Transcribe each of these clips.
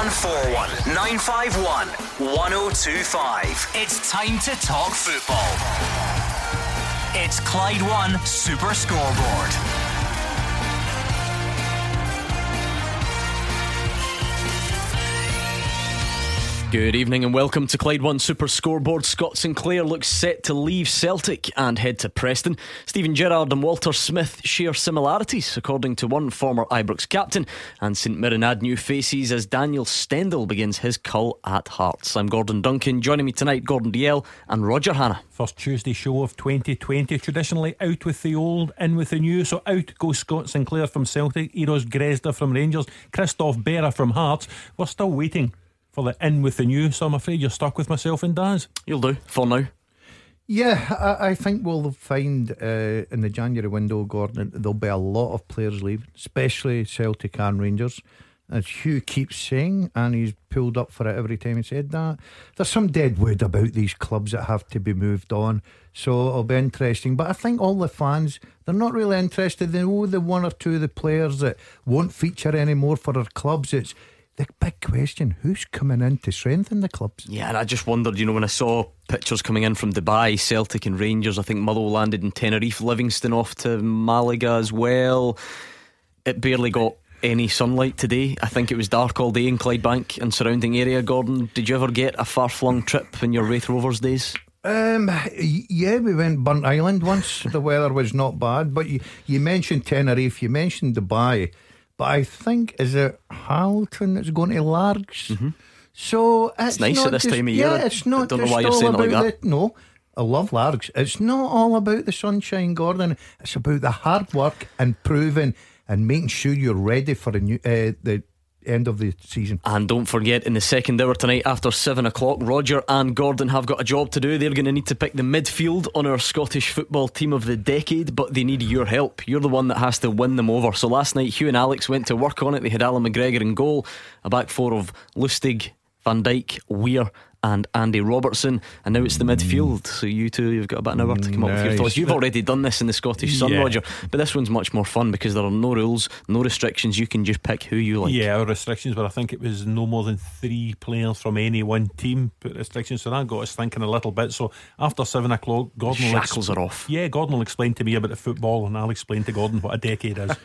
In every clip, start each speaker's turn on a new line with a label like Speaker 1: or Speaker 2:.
Speaker 1: 0141 951 1025. It's time to talk football. It's Clyde One Super Scoreboard.
Speaker 2: Good evening and welcome to Clyde One Super Scoreboard. Scott Sinclair looks set to leave Celtic and head to Preston. Stephen Gerrard and Walter Smith share similarities, according to one former Ibrox captain, and St Mirren add new faces as Daniel Stendhal begins his cull at Hearts. I'm Gordon Duncan. Joining me tonight, Gordon Dalziel and Roger Hannah.
Speaker 3: First Tuesday show of 2020, traditionally out with the old, in with the new. So out goes Scott Sinclair from Celtic, Eros Grezda from Rangers, Christoph Berra from Hearts. We're still waiting for the in with the new, so I'm afraid you're stuck with myself and Daz.
Speaker 2: You'll do for now.
Speaker 4: Yeah, I think we'll find in the January window, Gordon, there'll be a lot of players leaving, especially Celtic and Rangers, as Hugh keeps saying, and he's pulled up for it every time he said that. There's some dead wood about these clubs that have to be moved on, so it'll be interesting. But I think all the fans, they're not really interested. They know the one or two of the players that won't feature anymore for their clubs. It's the big question, who's coming in to strengthen the clubs?
Speaker 2: Yeah, and I just wondered, when I saw pictures coming in from Dubai, Celtic and Rangers, I think Motherwell landed in Tenerife, Livingston off to Malaga as well. It barely got any sunlight today. I think it was dark all day in Clydebank and surrounding area. Gordon, did you ever get a far-flung trip in your Wraith Rovers days?
Speaker 4: Yeah, we went Burnt Island once. The weather was not bad. But you mentioned Tenerife, you mentioned Dubai, but I think, is it Hamilton that's going to Largs?
Speaker 2: Mm-hmm.
Speaker 4: So
Speaker 2: it's nice at this time of year.
Speaker 4: Yeah, it's not.
Speaker 2: I don't know why you're saying it like that.
Speaker 4: No, I love Largs. It's not all about the sunshine, Gordon. It's about the hard work and proving and making sure you're ready for the end of the season.
Speaker 2: And don't forget, in the second hour tonight after 7 o'clock, Roger and Gordon have got a job to do. They're going to need to pick the midfield on our Scottish football team of the decade, but they need your help. You're the one that has to win them over. So last night Hugh and Alex went to work on it. They had Alan McGregor in goal, a back four of Lustig, Van Dijk, Weir and Andy Robertson, and now it's the midfield. So you two, you've got about an hour to come up with your thoughts. You've already done this in the Scottish Sun, Roger, but this one's much more fun because there are no rules, no restrictions. You can just pick who you like.
Speaker 3: Yeah, our restrictions, but I think it was no more than 3 players from any one team put restrictions, so that got us thinking a little bit. So after 7 o'clock, Gordon
Speaker 2: shackles are off.
Speaker 3: Yeah, Gordon will explain to me about the football, and I'll explain to Gordon what a decade is.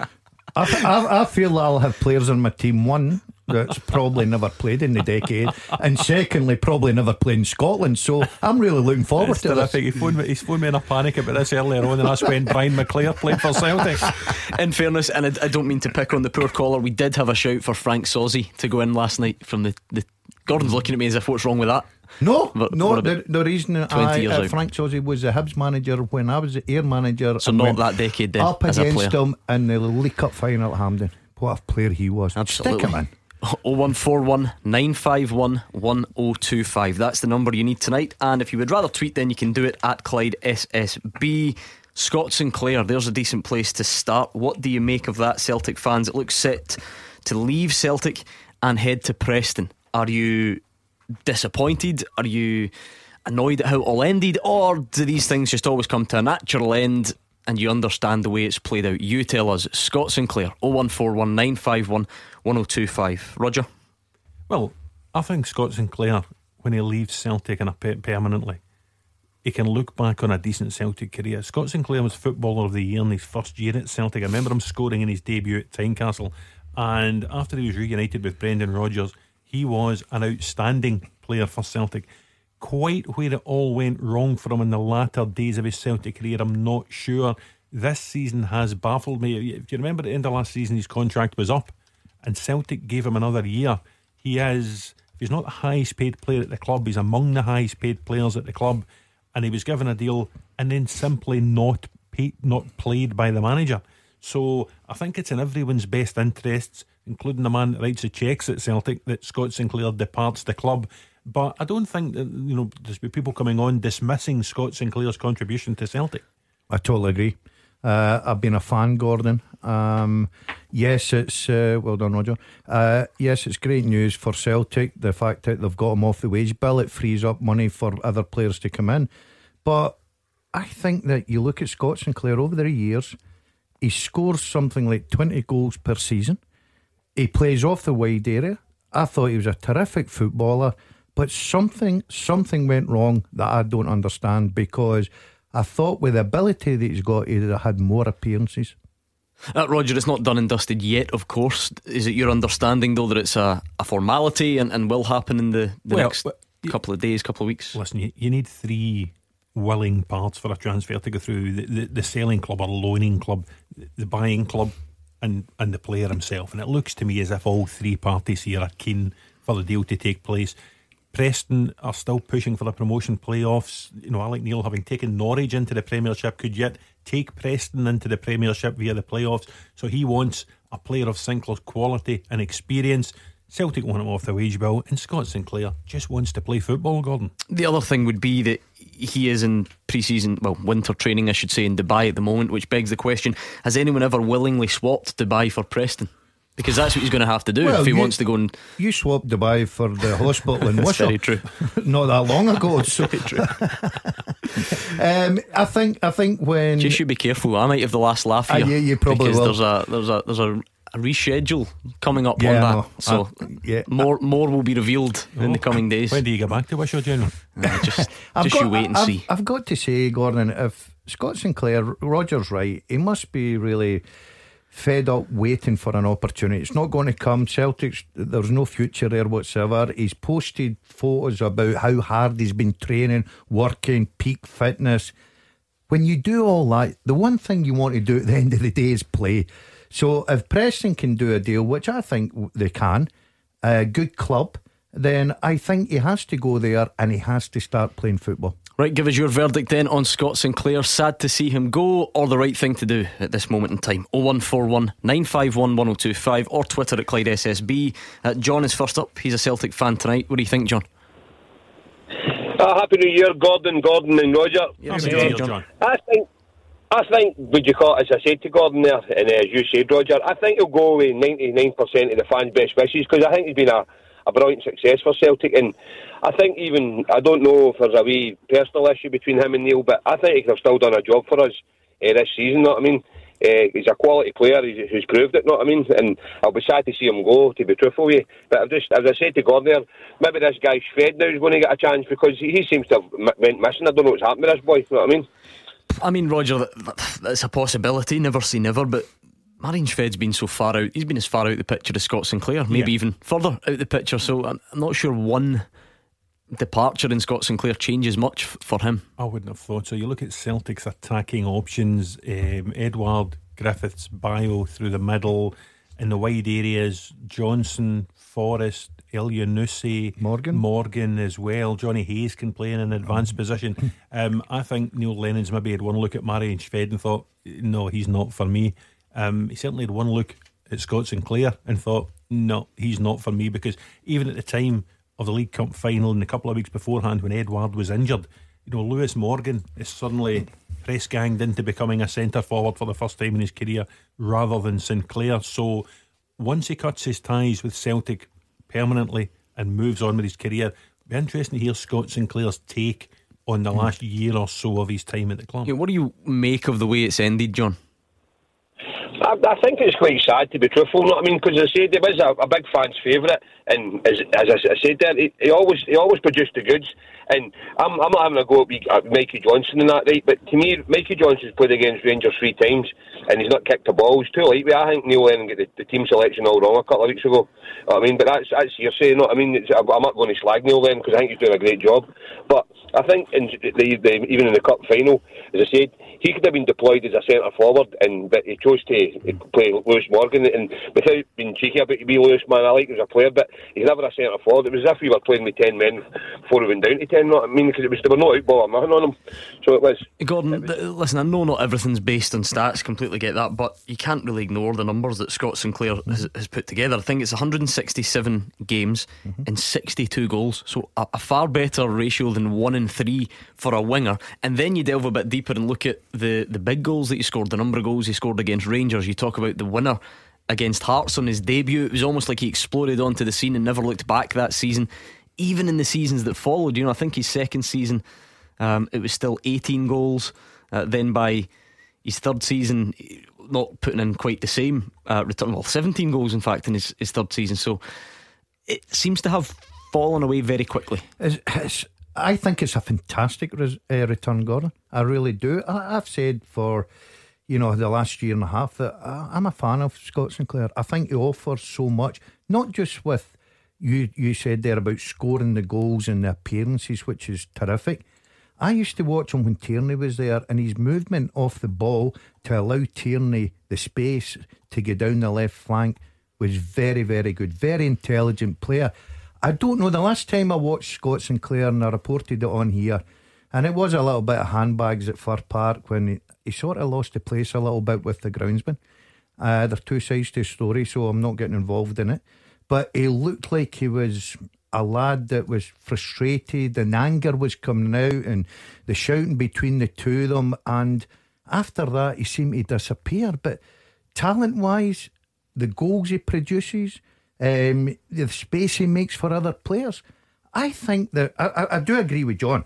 Speaker 4: I feel that I'll have players on my team, one that's probably never played in the decade, and secondly probably never played in Scotland, so I'm really looking forward to this.
Speaker 3: He's phoned me in a panic about this earlier on, and that's when Brian McClare played for Celtic.
Speaker 2: In fairness, and I don't mean to pick on the poor caller, we did have a shout for Frank Sozzi to go in last night from the Gordon's looking at me as if what's wrong with that.
Speaker 4: No, the reason
Speaker 2: Frank
Speaker 4: Sozzi was the Hibs manager when I was the Ayr manager,
Speaker 2: so not that decade then,
Speaker 4: up
Speaker 2: as
Speaker 4: against
Speaker 2: a player.
Speaker 4: him in the League Cup final at Hampden. What a player he was.
Speaker 2: Absolutely.
Speaker 4: Stick him in.
Speaker 2: 0141 951 1025. That's the number you need tonight. And if you would rather tweet, then you can do it at Clyde SSB. Scott Sinclair, there's a decent place to start. What do you make of that, Celtic fans? It looks set to leave Celtic and head to Preston. Are you disappointed? Are you annoyed at how it all ended? Or do these things just always come to a natural end and you understand the way it's played out? You tell us. Scott Sinclair, 0141 951 1025. Roger?
Speaker 3: Well, I think Scott Sinclair, when he leaves Celtic permanently, he can look back on a decent Celtic career. Scott Sinclair was Footballer of the Year in his first year at Celtic. I remember him scoring in his debut at Tynecastle, and after he was reunited with Brendan Rodgers, he was an outstanding player for Celtic. Quite where it all went wrong for him in the latter days of his Celtic career, I'm not sure. This season has baffled me. If you remember, at the end of last season, his contract was up and Celtic gave him another year. If he's not the highest paid player at the club, he's among the highest paid players at the club, and he was given a deal and then simply not played by the manager. So I think it's in everyone's best interests, including the man that writes the cheques at Celtic, that Scott Sinclair departs the club. But I don't think that, there's been people coming on dismissing Scott Sinclair's contribution to Celtic.
Speaker 4: I totally agree. I've been a fan, Gordon. Yes, it's well done, Roger. Yes, it's great news for Celtic. The fact that they've got him off the wage bill, it frees up money for other players to come in. But I think that you look at Scott Sinclair over the years, he scores something like 20 goals per season. He plays off the wide area. I thought he was a terrific footballer, but something went wrong that I don't understand, because I thought with the ability that he's got, he'd have had more appearances.
Speaker 2: Roger, it's not done and dusted yet, of course. Is it your understanding, though, that it's a formality and will happen in the next couple of days, couple of weeks?
Speaker 3: Listen, you need 3 willing parts for a transfer to go through: the selling club or loaning club, the buying club, and the player himself. And it looks to me as if all 3 parties here are keen for the deal to take place. Preston are still pushing for the promotion playoffs. Alec Neil, having taken Norwich into the Premiership, could yet take Preston into the Premiership via the playoffs. So he wants a player of Sinclair's quality and experience. Celtic want him off the wage bill, and Scott Sinclair just wants to play football, Gordon.
Speaker 2: The other thing would be that he is in pre-season, winter training I should say, in Dubai at the moment, which begs the question, has anyone ever willingly swapped Dubai for Preston? Because that's what he's going to have to do if he wants to go and...
Speaker 4: You swapped Dubai for the hospital in Worcester.
Speaker 2: Very true.
Speaker 4: Not that long ago. So
Speaker 2: very true.
Speaker 4: I think when...
Speaker 2: You should be careful. I might have the last laugh here.
Speaker 4: You probably will.
Speaker 2: There's a reschedule coming up on that. So more will be revealed in the coming days.
Speaker 3: When do you get back to Wishaw, General?
Speaker 2: Just you wait and see.
Speaker 4: I've got to say, Gordon, if Scott Sinclair, Roger's right, he must be really fed up waiting for an opportunity. It's not going to come. Celtics, there's no future there whatsoever. He's posted photos about how hard he's been training, working, peak fitness. When you do all that, the one thing you want to do at the end of the day is play. So if Preston can do a deal, which I think they can, a good club, then I think he has to go there and he has to start playing football.
Speaker 2: Right, give us your verdict then on Scott Sinclair. Sad to see him go, or the right thing to do at this moment in time? 0141 951 1025 or Twitter at Clyde SSB. John is first up. He's a Celtic fan tonight. What do you think, John?
Speaker 5: Happy New Year, Gordon and Roger.
Speaker 2: Happy New Year, John.
Speaker 5: I think, would you call it, as I said to Gordon there, and as you said, Roger, I think he'll go with 99% of the fans' best wishes, because I think he's been a brilliant success for Celtic. And I think even, I don't know if there's a wee personal issue between him and Neil, but I think he could have still done a job for us this season, know what I mean? He's a quality player who's proved it, know what I mean? And I'll be sad to see him go, to be truthful with you. But I've just, as I said to Gordon there, maybe this guy Shved now is going to get a chance, because he seems to have went missing. I don't know what's happened with this boy, know what I mean?
Speaker 2: Roger, that's a possibility, never say never, but Marian Shved's been so far out. He's been as far out the picture as Scott Sinclair, maybe even further out the picture. So I'm not sure one departure in Scott Sinclair changes much for him.
Speaker 3: I wouldn't have thought so. You look at Celtic's attacking options, Edouard, Griffiths, Bio through the middle, in the wide areas, Johnson, Forrest, Elyounoussi, Morgan as well. Johnny Hayes can play in an advanced position. I think Neil Lennon's maybe had one look at Marian Shved and thought, no, he's not for me. He certainly had one look at Scott Sinclair and thought, no, he's not for me, because even at the time of the League Cup final and a couple of weeks beforehand when Edouard was injured, Lewis Morgan is suddenly press ganged into becoming a centre forward for the first time in his career rather than Sinclair. So once he cuts his ties with Celtic permanently and moves on with his career, it'll be interesting to hear Scott Sinclair's take on the last year or so of his time at the club.
Speaker 2: What do you make of the way it's ended, John?
Speaker 5: I think it's quite sad, to be truthful, you know what I mean? Because as I said, he was a big fan's favourite, and as I said there, he always produced the goods. And I'm not having a go at Mikey Johnson and that, right? But to me, Mikey Johnson's played against Rangers 3 times, and he's not kicked a ball. He's too lightweight. I think Neil Lennon got the team selection all wrong a couple of weeks ago. You know what I mean? But that's hearsay, you know what I mean? I'm not going to slag Neil Lennon, because I think he's doing a great job. But I think even in the cup final, as I said, he could have been deployed as a centre forward, but he chose to play Lewis Morgan. And without being cheeky about Lewis, man, I like him as a player, but he's never a centre forward. It was as if we were playing with 10 men before we went down to 10. You know what I mean? Because there were no outball or nothing on him. So it was.
Speaker 2: Gordon, listen, I know not everything's based on stats, completely get that, but you can't really ignore the numbers that Scott Sinclair has put together. I think it's 167 games and 62 goals, so a far better ratio than 1 in 3 for a winger. And then you delve a bit deeper and look at the big goals that he scored, the number of goals he scored against Rangers. You talk about the winner against Hearts on his debut. It was almost like he exploded onto the scene and never looked back that season. Even in the seasons that followed, I think his second season, it was still 18 goals. Then by his third season, not putting in quite the same return. Well, 17 goals in fact in his third season. So it seems to have fallen away very quickly.
Speaker 4: I think it's a fantastic return, Gordon. I really do. I've said for the last year and a half that I'm a fan of Scott Sinclair. I think he offers so much, not just with you said there about scoring the goals and the appearances, which is terrific. I used to watch him when Tierney was there, and his movement off the ball to allow Tierney the space to go down the left flank was very, very good. Very intelligent player. I don't know, the last time I watched Scott Sinclair, and I reported it on here, and it was a little bit of handbags at Fir Park when he sort of lost the place a little bit with the groundsman. There are two sides to the story, so I'm not getting involved in it. But he looked like he was a lad that was frustrated, and anger was coming out, and the shouting between the two of them. And after that, he seemed to disappear. But talent-wise, the goals he produces, the space he makes for other players, I think that I do agree with John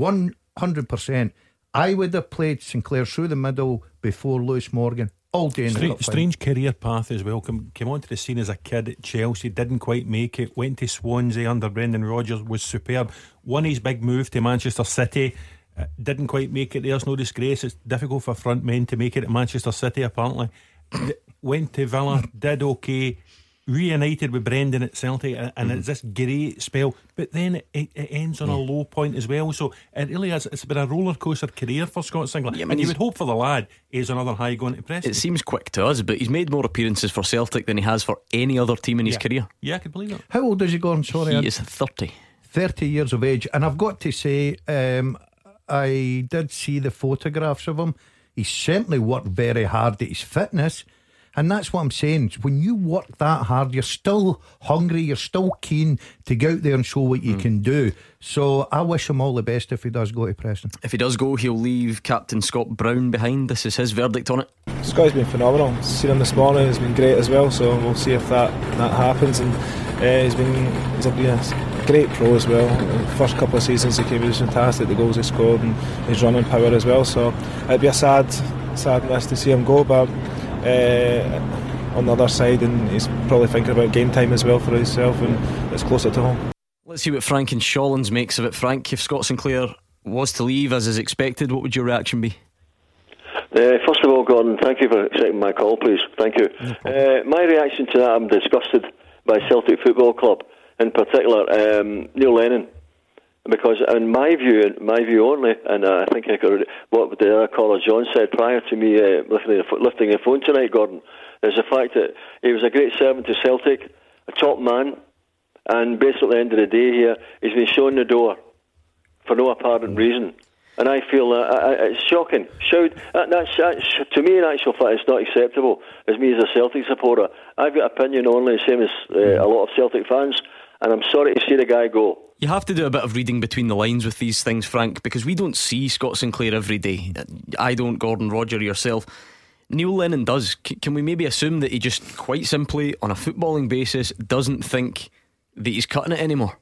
Speaker 4: 100%. I would have played Sinclair through the middle before Lewis Morgan all day.
Speaker 3: Strange career path as well. Came onto the scene as a kid at Chelsea, didn't quite make it, went to Swansea under Brendan Rodgers, was superb, won his big move to Manchester City, didn't quite make it. There's no disgrace, it's difficult for front men to make it at Manchester City apparently. Went to Villa, did okay, reunited with Brendan at Celtic, and it's this great spell, but then it ends on a low point as well. So it really is, it's been a roller coaster career for Scott Sinclair. And you would hope for the lad he's another high going to Preston.
Speaker 2: It seems quick to us, but he's made more appearances for Celtic than he has for any other team in his career.
Speaker 3: Yeah, I can believe it.
Speaker 4: How old is he gone? Sorry,
Speaker 2: he is 30
Speaker 4: years of age. And I've got to say, I did see the photographs of him. He certainly worked very hard at his fitness. And that's what I'm saying. When you work that hard, you're still hungry, you're still keen to go out there and show what you can do. So I wish him all the best if he does go to Preston.
Speaker 2: If he does go, he'll leave Captain Scott Brown behind. This is his verdict on it.
Speaker 6: Scott's been phenomenal. Seen him this morning, he's been great as well. So we'll see if that happens. And he's a great pro as well. The first couple of seasons he came, he was fantastic. The goals he scored and his running power as well. So it'd be a sad miss to see him go, but on the other side, and he's probably thinking about game time as well for himself, and it's closer to home.
Speaker 2: Let's see what Frank in Shawlands makes of it. Frank, if Scott Sinclair was to leave as is expected, what would your reaction be?
Speaker 7: First of all, Gordon, thank you for accepting my call, please. Thank you. My reaction to that, I'm disgusted by Celtic Football Club, in particular Neil Lennon, because in my view only, and I think I could, what the other caller John said prior to me lifting the phone tonight, Gordon, is the fact that he was a great servant to Celtic, a top man, and basically at the end of the day here, he's been shown the door for no apparent reason. And I feel it's shocking. That's, to me, in actual fact, it's not acceptable. As me as a Celtic supporter, I've got opinion only, same as a lot of Celtic fans, and I'm sorry to see the guy go.
Speaker 2: You have to do a bit of reading between the lines with these things, Frank, because we don't see Scott Sinclair every day. I don't, Gordon, Roger, yourself. Neil Lennon does. Can we maybe assume that he just quite simply, on a footballing basis, doesn't think that he's cutting it anymore?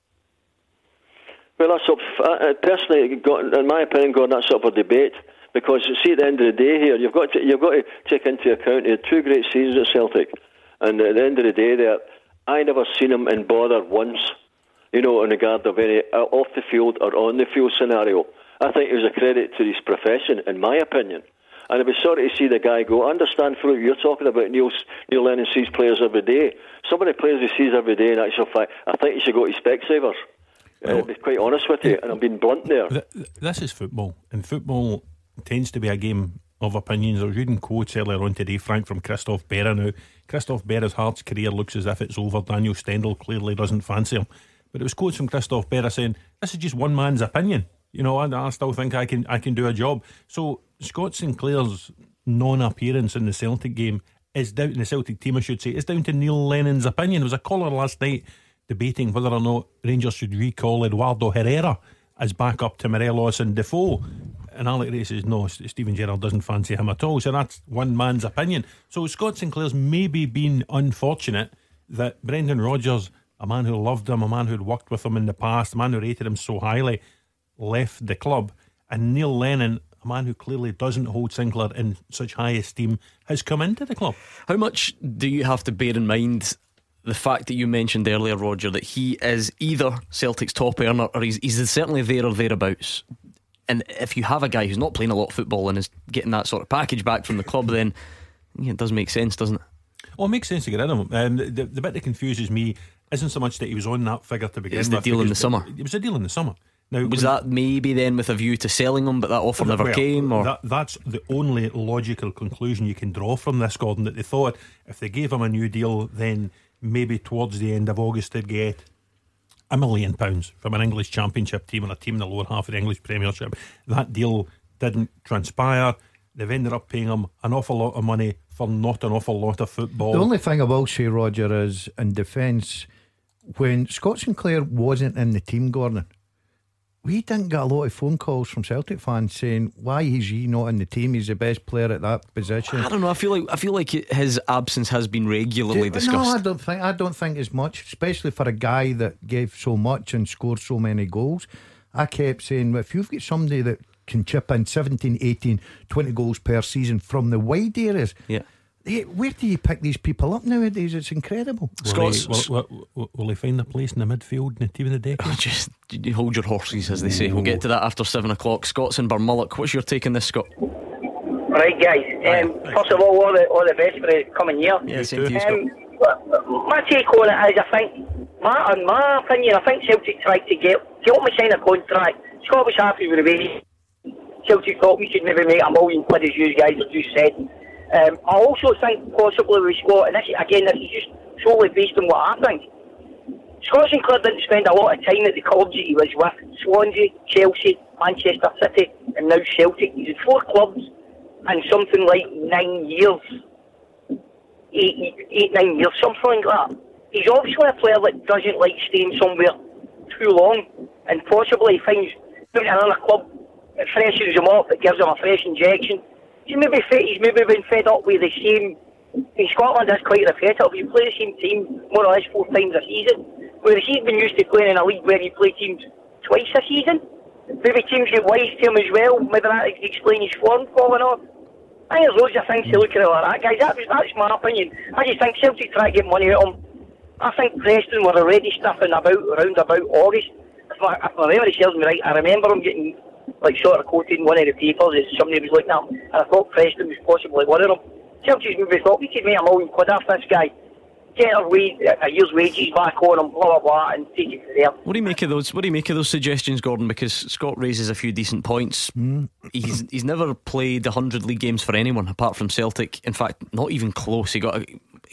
Speaker 7: Well, that's up. Personally, in my opinion, Gordon, that's up for debate. Because see, at the end of the day here, you've got to take into account he had two great seasons at Celtic, and at the end of the day, there, I never seen him in bother once. In regard of any off the field or on the field scenario. I think it was a credit to his profession, in my opinion. And I'd be sorry to see the guy go. I understand, Philip, you're talking about Neil Lennon sees players every day. Some of the players he sees every day, in actual fact, I think he should go to Specsavers. I'll be quite honest with you, and I'm being blunt there.
Speaker 3: This is football, and football tends to be a game of opinions. I was reading quotes earlier on today, Frank, from Christophe Berra now. Christophe Berra's Hearts career looks as if it's over. Daniel Stendhal clearly doesn't fancy him. But it was quotes from Christophe Berra saying, this is just one man's opinion. I still think I can do a job. So Scott Sinclair's non-appearance in the Celtic game is down to the Celtic team, I should say. It's down to Neil Lennon's opinion. There was a caller last night debating whether or not Rangers should recall Eduardo Herrera as backup to Morelos and Defoe. And Alec Ray says, no, Stephen Gerrard doesn't fancy him at all. So that's one man's opinion. So Scott Sinclair's maybe been unfortunate that Brendan Rodgers, a man who loved him, a man who'd worked with him in the past, a man who rated him so highly, left the club, and Neil Lennon, a man who clearly doesn't hold Sinclair in such high esteem, has come into the club.
Speaker 2: How much do you have to bear in mind the fact that you mentioned earlier, Roger, that he is either Celtic's top earner or he's certainly there or thereabouts. And if you have a guy who's not playing a lot of football and is getting that sort of package back from the club, then it does make sense, doesn't it?
Speaker 3: Well, it makes sense to get rid of him. The bit that confuses me isn't so much that he was on that figure to begin with.
Speaker 2: It was the deal in the summer.
Speaker 3: It was a deal in the summer. Now,
Speaker 2: was that maybe then with a view to selling him, but that offer never came? Or?
Speaker 3: That's the only logical conclusion you can draw from this, Gordon, that they thought if they gave him a new deal, then maybe towards the end of August they'd get £1 million from an English Championship team and a team in the lower half of the English Premiership. That deal didn't transpire. They've ended up paying him an awful lot of money for not an awful lot of football.
Speaker 4: The only thing I will say, Roger, is in defence, when Scott Sinclair wasn't in the team, Gordon, we didn't get a lot of phone calls from Celtic fans saying, why is he not in the team? He's the best player at that position.
Speaker 2: I don't know. I feel like his absence has been regularly discussed.
Speaker 4: No, I don't think as much, especially for a guy that gave so much and scored so many goals. I kept saying, if you've got somebody that can chip in 17, 18, 20 goals per season from the wide areas, where do you pick these people up nowadays? It's incredible.
Speaker 3: Will he find a place in the midfield in the team of the decade?
Speaker 2: Just hold your horses, as they say. We'll get to that after 7 o'clock. Scott's in Barmulloch. What's your take on this, Scott?
Speaker 8: Right, guys. First of all the best for the coming year.
Speaker 2: Yeah, same to you, Scott.
Speaker 8: My take on it is, I think, my opinion, I think Celtic tried to get him to sign a contract. Scott was happy with the way Celtic thought we should maybe make £1 million, as you guys have just said. I also think possibly with Scott, and this is just solely based on what I think, Scott Sinclair didn't spend a lot of time at the clubs that he was with: Swansea, Chelsea, Manchester City, and now Celtic. He's had 4 clubs in something like 9 years, 8-9 years, something like that. He's obviously a player that doesn't like staying somewhere too long, and possibly he finds another club that freshens him up, that gives him a fresh injection. He's maybe been fed up with the same. In Scotland, that's quite repetitive. You play the same team more or less 4 times a season, whereas he's been used to playing in a league where you play teams twice a season. Maybe teams get wise to him as well. Maybe that explains his form falling off. I think there's loads of things to look at all that, guys. That's my opinion. I just think Celtic try to get money out of him. I think Preston were already stuffing around about August. If my memory serves me right, I remember him getting sort of quoted in one of the papers as somebody was looking at him, and I thought Preston was possibly one of them. Celtic maybe thought we could make £1 million off this guy, get a year's wages back on him, blah blah blah, and take it from there.
Speaker 2: What do you make of those suggestions, Gordon? Because Scott raises a few decent points. He's never played 100 league games for anyone apart from Celtic. In fact, not even close. He got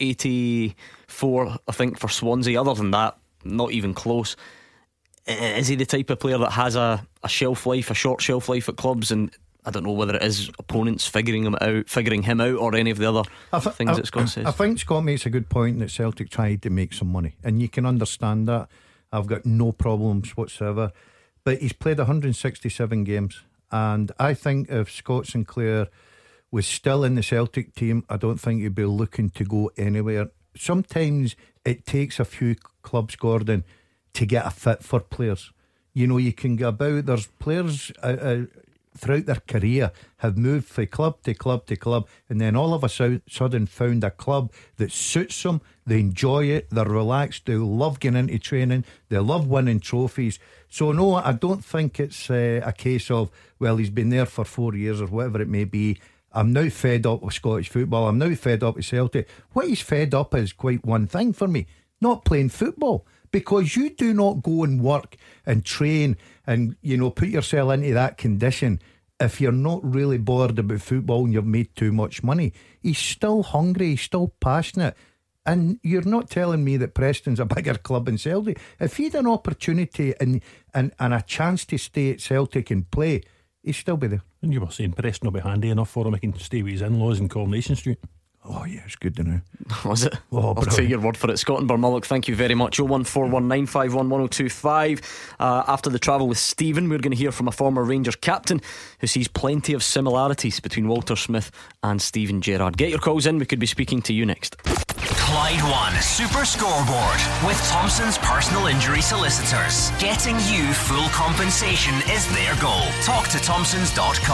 Speaker 2: 84, I think, for Swansea. Other than that, not even close. Is he the type of player that has a shelf life, a short shelf life at clubs? And I don't know whether it is opponents figuring him out, or any of the other things that Scott says.
Speaker 4: I think Scott makes a good point that Celtic tried to make some money, and you can understand that. I've got no problems whatsoever. But he's played 167 games, and I think if Scott Sinclair was still in the Celtic team, I don't think he'd be looking to go anywhere. Sometimes it takes a few clubs, Gordon, to get a fit for players. You know, you can go about. There's players throughout their career have moved from club to club to club, and then all of a sudden found a club that suits them. They enjoy it, they're relaxed, they love getting into training, they love winning trophies. So no, I don't think it's a case of, well, he's been there for 4 years or whatever it may be, I'm now fed up with Scottish football, I'm now fed up with Celtic. What he's fed up is quite one thing for me: not playing football. Because you do not go and work and train and, you know, put yourself into that condition if you're not really bothered about football and you've made too much money. He's still hungry, he's still passionate. And you're not telling me that Preston's a bigger club than Celtic. If he had an opportunity and a chance to stay at Celtic and play, he'd still be there.
Speaker 3: And you were saying Preston will be handy enough for him. He can stay with his in-laws in Coronation Street.
Speaker 4: Oh yeah, it's good to know.
Speaker 2: Was it?
Speaker 4: Oh,
Speaker 2: I'll take your word for it. Scott and Barmulloch, thank you very much. 01419511025. After the travel with Stephen, we're going to hear from a former Rangers captain who sees plenty of similarities between Walter Smith and Steven Gerrard. Get your calls in, we could be speaking to you next.
Speaker 1: Clyde One Super Scoreboard with Thompson's personal injury solicitors. Getting you full compensation is their goal. Talk to Thompsons.com.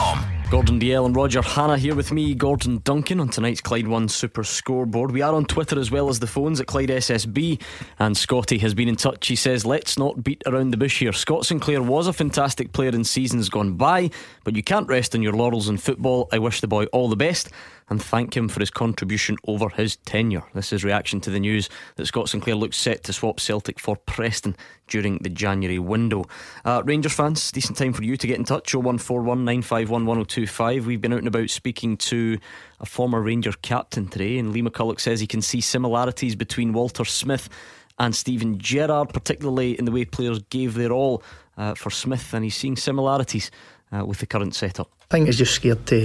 Speaker 2: Gordon DL and Roger Hannah here with me, Gordon Duncan, on tonight's Clyde One Super Scoreboard. We are on Twitter as well as the phones at Clyde SSB, and Scotty has been in touch. He says, let's not beat around the bush here. Scott Sinclair was a fantastic player in seasons gone by, but you can't rest on your laurels in football. I wish the boy all the best and thank him for his contribution over his tenure. This is reaction to the news that Scott Sinclair looks set to swap Celtic for Preston during the January window. Rangers fans, decent time for you to get in touch. 0141 951 1025. We've been out and about speaking to a former Ranger captain today, and Lee McCulloch says he can see similarities between Walter Smith and Steven Gerrard, particularly in the way players gave their all for Smith, and he's seeing similarities with the current setup.
Speaker 9: I think he's just scared to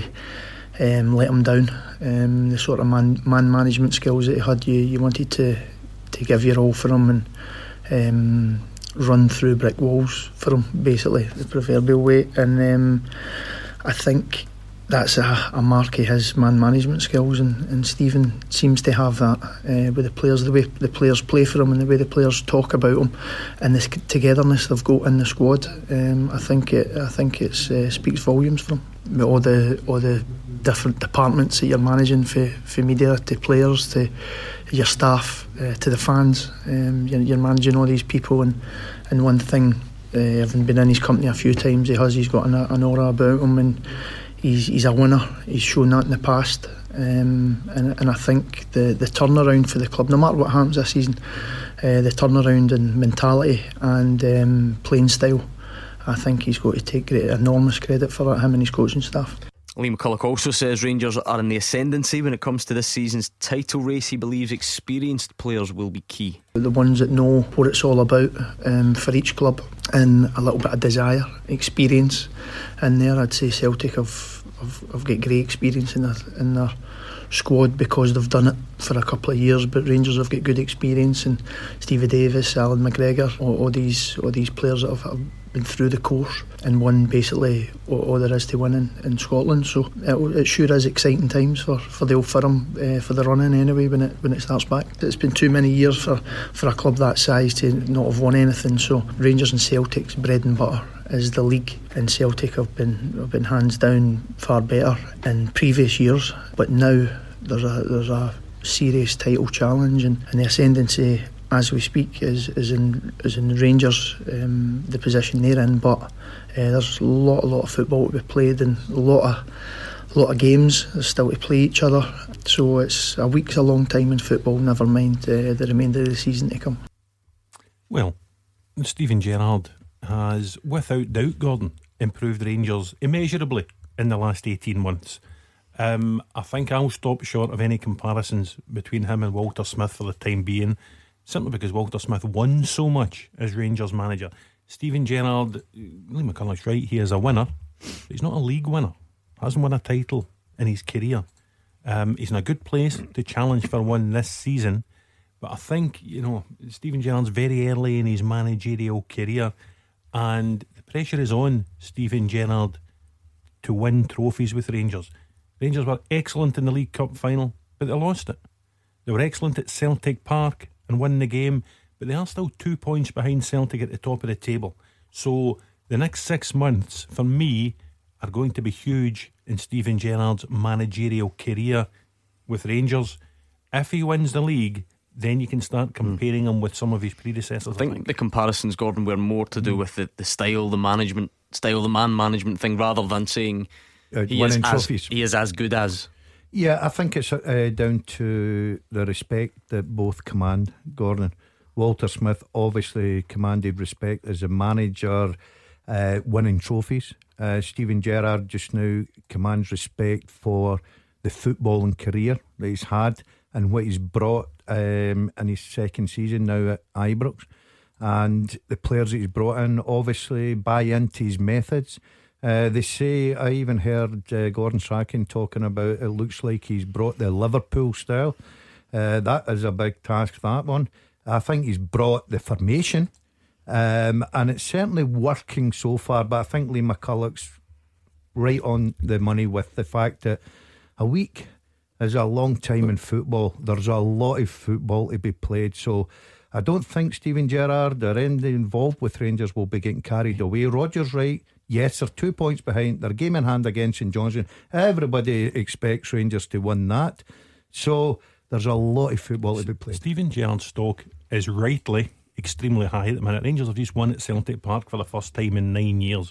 Speaker 9: let him down. The sort of man management skills that he had, you wanted to give your all for him and run through brick walls for him, basically, the proverbial way. And I think that's a mark of his man management skills, and Stephen seems to have that with the players, the way the players play for him and the way the players talk about him and this togetherness they've got in the squad. I think it speaks volumes for him. All the different departments that you're managing, for media to players to your staff to the fans, you're managing all these people, and one thing, having been in his company a few times, he's got an aura about him, and he's a winner. He's shown that in the past, and I think the turnaround for the club, no matter what happens this season, the turnaround in mentality and playing style, I think he's got to take enormous credit for that, him and his coaching staff.
Speaker 2: Lee McCulloch also says Rangers are in the ascendancy when it comes to this season's title race. He believes experienced players will be key. The
Speaker 9: ones that know what it's all about for each club, and a little bit of desire, experience in there. I'd say Celtic have got great experience in their squad because they've done it for a couple of years, but Rangers have got good experience, and Stevie Davis, Alan McGregor, all these players that have been through the course and won basically all there is to win in Scotland. So it sure is exciting times for the old firm, for the running anyway, when it starts back. It's been too many years for a club that size to not have won anything. So Rangers and Celtic's bread and butter is the league, and Celtic have been hands down far better in previous years, but now there's a serious title challenge, and the ascendancy as we speak is in Rangers, the position they're in, but there's a lot of football to be played, and a lot of games still to play each other. So a week's a long time in football, never mind the remainder of the season to come.
Speaker 3: Well, Steven Gerrard has without doubt, Gordon, improved Rangers immeasurably in the last 18 months. I think I'll stop short of any comparisons between him and Walter Smith for the time being, simply because Walter Smith won so much as Rangers manager. Steven Gerrard, Lee McCulloch's right, he is a winner, but he's not a league winner. Hasn't won a title in his career. He's in a good place to challenge for one this season, but I think, Steven Gerrard's very early in his managerial career, and the pressure is on Steven Gerrard to win trophies with Rangers. Rangers were excellent in the League Cup final, but they lost it. They were excellent at Celtic Park and won the game, but they are still 2 points behind Celtic at the top of the table. So the next 6 months for me are going to be huge in Steven Gerrard's managerial career with Rangers. If he wins the league, then you can start comparing him with some of his predecessors.
Speaker 2: I think the comparisons, Gordon, were more to do with the style, the management style, the man management thing, rather than saying he is as good as.
Speaker 4: Yeah, I think it's down to the respect that both command, Gordon. Walter Smith obviously commanded respect as a manager, winning trophies. Steven Gerrard just now commands respect for the footballing career that he's had and what he's brought in his second season now at Ibrox. And the players that he's brought in obviously buy into his methods. They say, I even heard Gordon Strachan talking about it looks like he's brought the Liverpool style. That is a big task, that one. I think he's brought the formation, and it's certainly working so far, but I think Lee McCulloch's right on the money with the fact that a week is a long time in football. There's a lot of football to be played, so I don't think Steven Gerrard or anybody involved with Rangers will be getting carried away. Rodgers right. Yes, they're 2 points behind. They're game in hand against St Johnstone. Everybody expects Rangers to win that. So there's a lot of football to be played.
Speaker 3: Steven Gerrard's stock is rightly extremely high at the minute. Rangers have just won at Celtic Park for the first time in 9 years.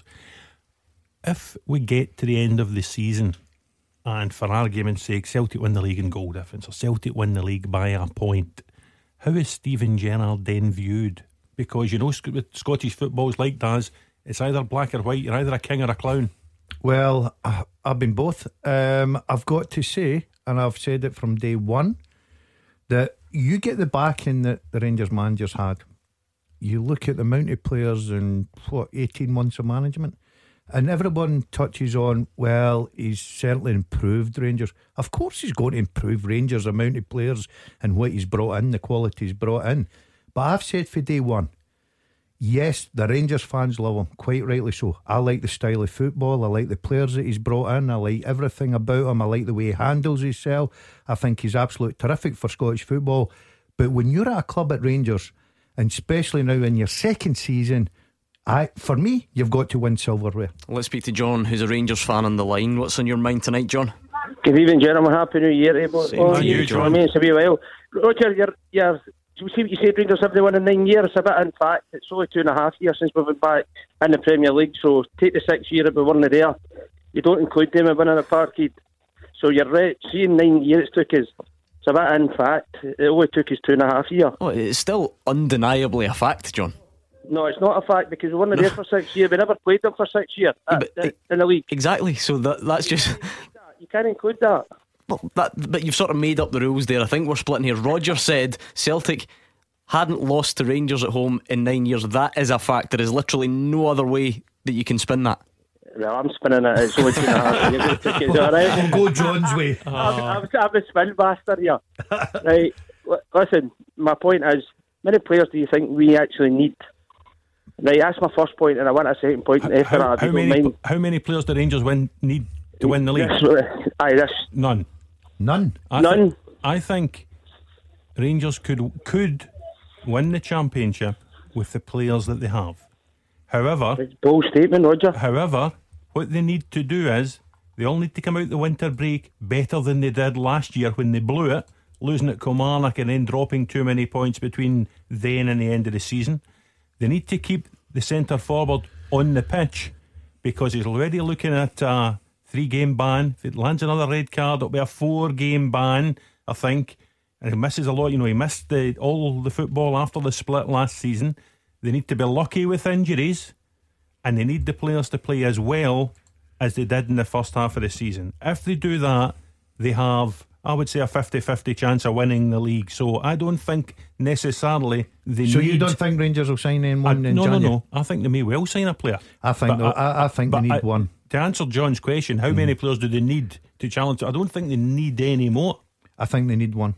Speaker 3: If we get to the end of the season and, for argument's sake, Celtic win the league in goal difference, or Celtic win the league by a point, how is Steven Gerrard then viewed? Because you know Scottish football's like that. It's either black or white. You're either a king or a clown.
Speaker 4: Well, I've been both. I've got to say, and I've said it from day one, that you get the backing that the Rangers managers had. You look at the amount of players in 18 months of management, and everyone touches on, well, he's certainly improved Rangers. Of course he's going to improve Rangers, the amount of players and what he's brought in, the quality he's brought in. But I've said for day one, yes, the Rangers fans love him, quite rightly so. I like the style of football, I like the players that he's brought in, I like everything about him, I like the way he handles himself. I think he's absolutely terrific for Scottish football. But when you're at a club at Rangers, and especially now in your second season, for me, you've got to win silverware.
Speaker 2: Let's speak to John, who's a Rangers fan on the line. What's on your mind tonight, John?
Speaker 10: Good evening, gentlemen. Happy New Year.
Speaker 2: Same to you, John.
Speaker 10: I mean, it's a wee while. Roger, you see what you said, Rangers haven't won in 9 years. A bit in fact. It's only 2.5 years since we've been back in the Premier League. So take the 6 year if we weren't there. You don't include them in winning the Parkhead. So you're right. Seeing 9 years it took us. It's a bit in fact. It only took us 2.5 years.
Speaker 2: Oh, it's still undeniably a fact, John.
Speaker 10: No, it's not a fact because we weren't there for 6 years. We never played them for 6 years in the league.
Speaker 2: Exactly. So that's just.
Speaker 10: You can't include that.
Speaker 2: Well, but you've sort of made up the rules there. I think we're splitting here. Roger said Celtic hadn't lost to Rangers at home in 9 years. That is a fact. There is literally no other way that you can spin that.
Speaker 10: Well, I'm spinning it. It's only 2.5 years. Right?
Speaker 4: We'll go John's way.
Speaker 10: I'm a spin bastard here. Right. Listen, my point is, how many players do you think we actually need? Right, that's my first point, and I want a second point.
Speaker 3: How many players do Rangers need to win the league? None.
Speaker 10: None.
Speaker 3: I think Rangers could win the championship with the players that they have. However,
Speaker 10: it's a bold statement, Roger.
Speaker 3: However, what they need to do is they all need to come out the winter break better than they did last year when they blew it, losing at Kilmarnock and then dropping too many points between then and the end of the season. They need to keep the centre forward on the pitch because he's already looking at a 3-game ban. If it lands another red card, it'll be a 4-game ban, I think. And he misses a lot. You know, he missed all the football after the split last season. They need to be lucky with injuries, and they need the players to play as well as they did in the first half of the season. If they do that, they have, I would say, a 50-50 chance of winning the league. So I don't think necessarily they need.
Speaker 4: So you don't think Rangers will sign anyone in January?
Speaker 3: No. I think they may well sign a player.
Speaker 4: I think they need one.
Speaker 3: To answer John's question, how many players do they need to challenge? I don't think they need any more.
Speaker 4: I think they need one.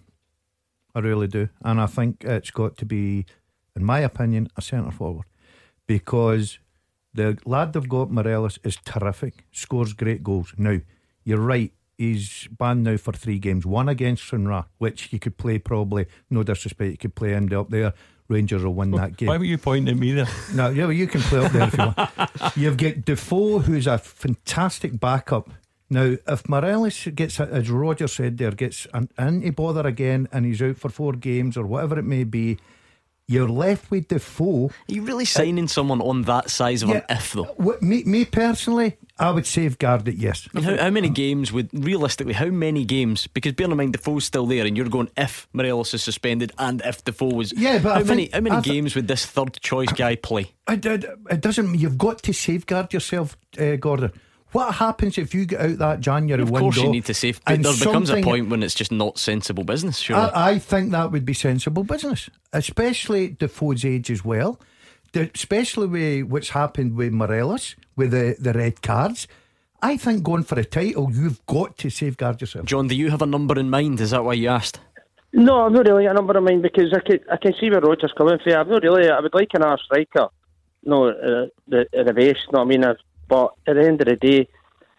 Speaker 4: I really do. And I think it's got to be, in my opinion, a centre forward, because the lad they've got, Morelos, is terrific, scores great goals. Now, you're right, he's banned now for 3 games, one against Sunra, which you could play, probably, no disrespect, you could play him up there. Rangers will win that game.
Speaker 3: Why were you pointing at me there?
Speaker 4: No, yeah, well, you can play up there if you want. You've got Defoe, who's a fantastic backup. Now, if Morelos gets, as Roger said there, gets into bother again and he's out for 4 games or whatever it may be, you're left with Defoe.
Speaker 2: Are you really signing someone on that size of an if, though?
Speaker 4: Me personally, I would safeguard it, yes.
Speaker 2: I mean, how many games would, realistically, how many games? Because bear in mind, Defoe's still there, and you're going if Morelos is suspended and if Defoe was.
Speaker 4: Yeah, but
Speaker 2: how many games would this third choice guy play?
Speaker 4: It doesn't. You've got to safeguard yourself, Gordon. What happens if you get out that January window?
Speaker 2: Of course you need to safeguard. There becomes a point when it's just not sensible business, surely.
Speaker 4: I think that would be sensible business, especially Defoe's age as well, especially with what's happened with Morelos, with the red cards. I think going for a title, you've got to safeguard yourself.
Speaker 2: John, do you have a number in mind? Is that why you asked?
Speaker 10: No, I've not really got a number in mind, because I can see where Roger's coming from. I would like another striker, the base, know what I mean? But at the end of the day,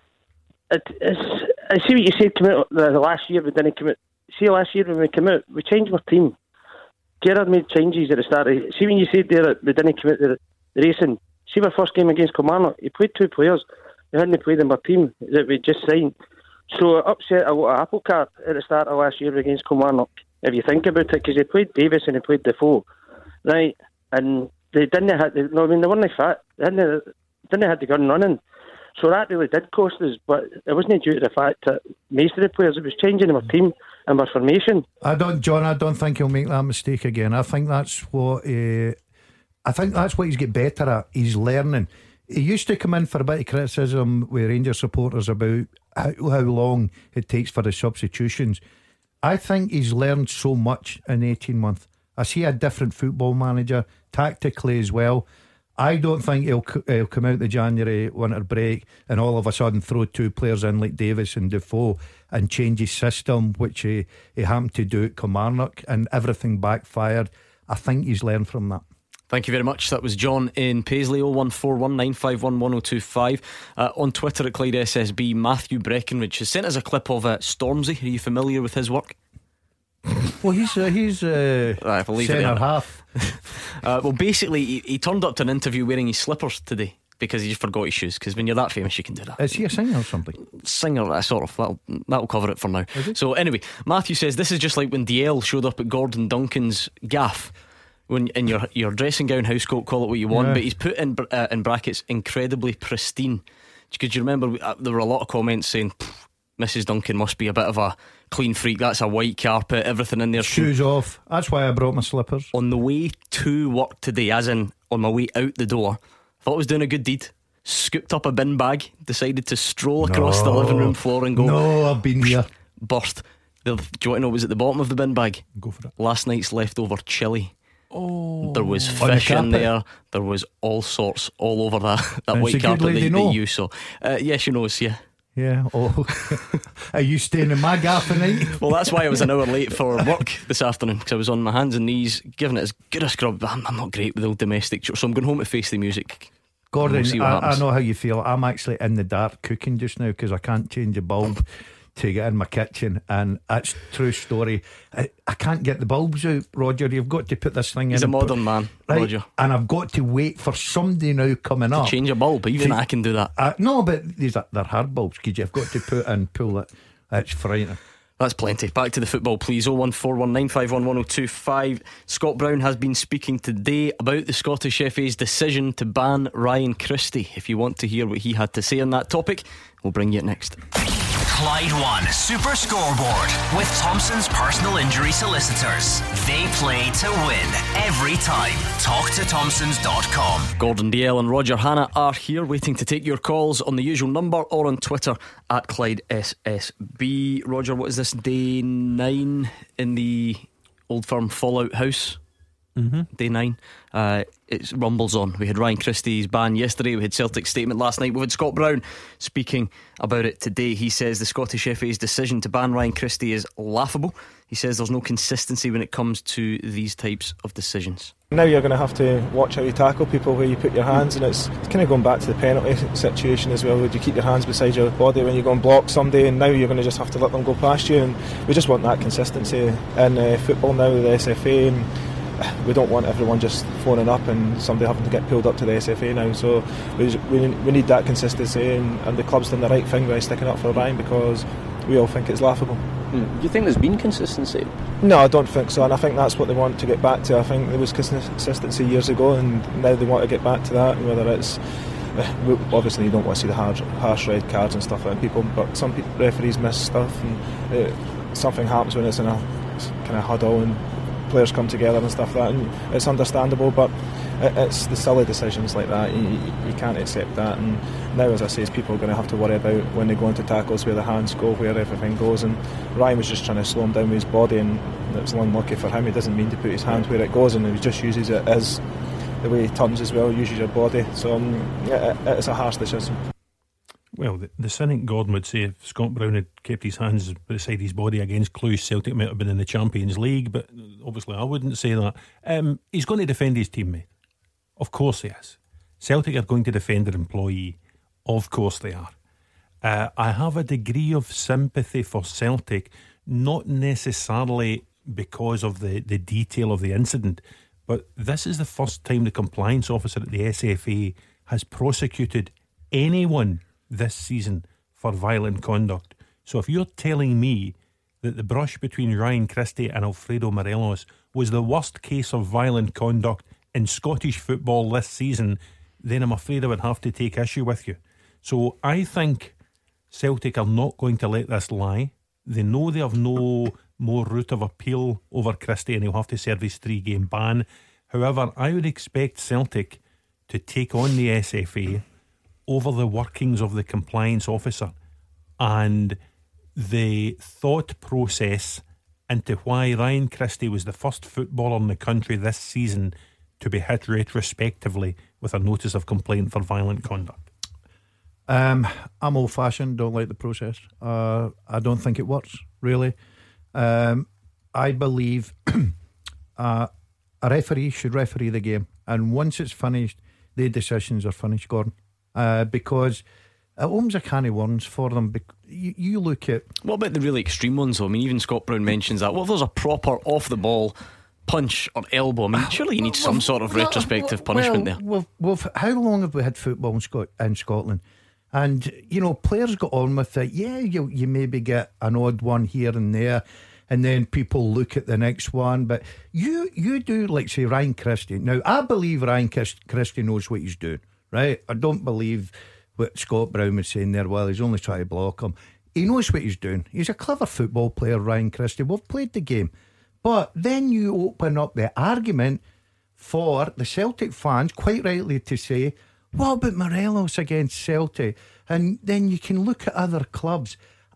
Speaker 10: I see what you said. Come out the last year we didn't come out. See, last year when we came out, we changed our team. Gerrard made changes at the start. See, when you said there that we didn't commit to the racing, see our first game against Kilmarnock, he played 2 players. He hadn't played in our team that we just signed. So it upset a lot of apple cart at the start of last year against Kilmarnock, if you think about it, because he played Davis and he played Defoe, right? And they didn't have, they weren't fat. They didn't have the gun running. So that really did cost us, but it wasn't due to the fact that most of the players, it was changing our team and our formation.
Speaker 4: I don't think he'll make that mistake again. I think that's what he's got better at. He's learning. He used to come in for a bit of criticism with Rangers supporters about how long it takes for the substitutions. I think he's learned so much in 18 months. I see a different football manager, tactically as well. I don't think he'll come out the January winter break and all of a sudden throw 2 players in like Davis and Defoe and change his system, which he happened to do at Kilmarnock, and everything backfired. I think he's learned from that.
Speaker 2: Thank you very much. That was John in Paisley. 01419511025. On Twitter at Clyde SSB, Matthew Breckenridge has sent us a clip of Stormzy. Are you familiar with his work?
Speaker 4: Well, he's centre half.
Speaker 2: Well, basically, he turned up to an interview wearing his slippers today because he just forgot his shoes. Because when you're that famous, you can do that.
Speaker 4: Is he a singer or something?
Speaker 2: Singer, sort of. That'll cover it for now. So anyway, Matthew says this is just like when DL showed up at Gordon Duncan's gaff. When in your dressing gown, housecoat, call it what you want, but he's put in brackets incredibly pristine. Because you remember there were a lot of comments saying Mrs. Duncan must be a bit of a clean freak. That's a white carpet, everything in there,
Speaker 4: shoes off. That's why I brought my slippers.
Speaker 2: On the way to work today, as in on my way out the door, thought I was doing a good deed. Scooped up a bin bag, decided to stroll across the living room floor and go,
Speaker 4: no, I've been here.
Speaker 2: Burst. Do you want to know what was at the bottom of the bin bag?
Speaker 3: Go for it.
Speaker 2: Last night's leftover chilli.
Speaker 3: Oh,
Speaker 2: there was fish in there. There was all sorts all over that white carpet that you saw. Yeah, she knows. Yeah.
Speaker 4: Oh, are you staying in my gaff tonight?
Speaker 2: Well, that's why I was an hour late for work this afternoon, because I was on my hands and knees giving it as good a scrub. I'm not great with the domestic chores, so I'm going home to face the music.
Speaker 4: Gordon, I know how you feel. I'm actually in the dark cooking just now because I can't change a bulb to get in my kitchen, and that's true story. I can't get the bulbs out, Roger. You've got to put this thing in.
Speaker 2: He's a modern man, right? Roger,
Speaker 4: and I've got to wait for somebody now coming up
Speaker 2: to change a bulb. Even I can do that.
Speaker 4: No, but they're hard bulbs because you've got to put and pull it. It's frightening.
Speaker 2: That's plenty. Back to the football, please. 01419511025. Scott Brown has been speaking today about the Scottish FA's decision to ban Ryan Christie. If you want to hear what he had to say on that topic, we'll bring you it next.
Speaker 1: Clyde One Super Scoreboard with Thompson's personal injury solicitors. They play to win every time. Talk to Thompsons.com.
Speaker 2: Gordon DL and Roger Hannah are here waiting to take your calls on the usual number or on Twitter at Clyde SSB. Roger, what is this, day 9 in the Old Firm Fallout House? Day 9. It rumbles on. We had Ryan Christie's ban yesterday. We had Celtic's statement last night. We had Scott Brown speaking about it today. He says the Scottish FA's decision to ban Ryan Christie is laughable. He says there's no consistency when it comes to these types of decisions.
Speaker 6: Now you're going to have to watch how you tackle people, where you put your hands, and it's kind of going back to the penalty situation as well. Would you keep your hands beside your body when you go and block somebody, and now you're going to just have to let them go past you? And we just want that consistency in football now with the SFA, and we don't want everyone just phoning up and somebody having to get pulled up to the SFA now. So we need that consistency, and the club's done the right thing by sticking up for Ryan, because we all think it's laughable.
Speaker 11: Do you think there's been consistency?
Speaker 6: No, I don't think so, and I think that's what they want to get back to. I think there was consistency years ago, and now they want to get back to that. Whether it's obviously you don't want to see the harsh red cards and stuff like people, but some referees miss stuff, and something happens when it's in a kind of huddle and players come together and stuff like that, and it's understandable, but it's the silly decisions like that. You can't accept that, and now, as I say, people are going to have to worry about when they go into tackles where the hands go, where everything goes, and Ryan was just trying to slow him down with his body, and it was unlucky for him. He doesn't mean to put his hand where it goes, and he just uses it as the way he turns as well, uses your body, so it's a harsh decision.
Speaker 3: Well, the cynic Gordon would say if Scott Brown had kept his hands beside his body against Cluj, Celtic might have been in the Champions League, but obviously I wouldn't say that. He's going to defend his teammate. Of course he is. Celtic are going to defend their employee. Of course they are. I have a degree of sympathy for Celtic, not necessarily because of the detail of the incident, but this is the first time the compliance officer at the SFA has prosecuted anyone this season for violent conduct. So if you're telling me that the brush between Ryan Christie and Alfredo Morelos was the worst case of violent conduct in Scottish football this season, then I'm afraid I would have to take issue with you. So I think Celtic are not going to let this lie. They know they have no more route of appeal over Christie, and he'll have to serve his 3-game ban. However, I would expect Celtic to take on the SFA over the workings of the compliance officer and the thought process into why Ryan Christie was the first footballer in the country this season to be hit retrospectively with a notice of complaint for violent conduct.
Speaker 4: I'm old fashioned, don't like the process. I don't think it works, really. I believe a referee should referee the game, and once it's finished, the decisions are finished, Gordon, because it opens a can of worms for them. You look at,
Speaker 2: what about the really extreme ones though? I mean, even Scott Brown mentions that. What if there's a proper off the ball punch or elbow? I mean, surely you need some sort of retrospective punishment there.
Speaker 4: How long have we had football in Scotland? And you know, players got on with it. Yeah, you maybe get an odd one here and there, and then people look at the next one. But you do, like, say, Ryan Christie. Now, I believe Ryan Christie knows what he's doing, right? I don't believe what Scott Brown was saying there. Well, he's only trying to block him. He knows what he's doing. He's a clever football player, Ryan Christie. We've played the game. But then you open up the argument for the Celtic fans, quite rightly, to say, what about Morelos against Celtic? And then you can look at other clubs.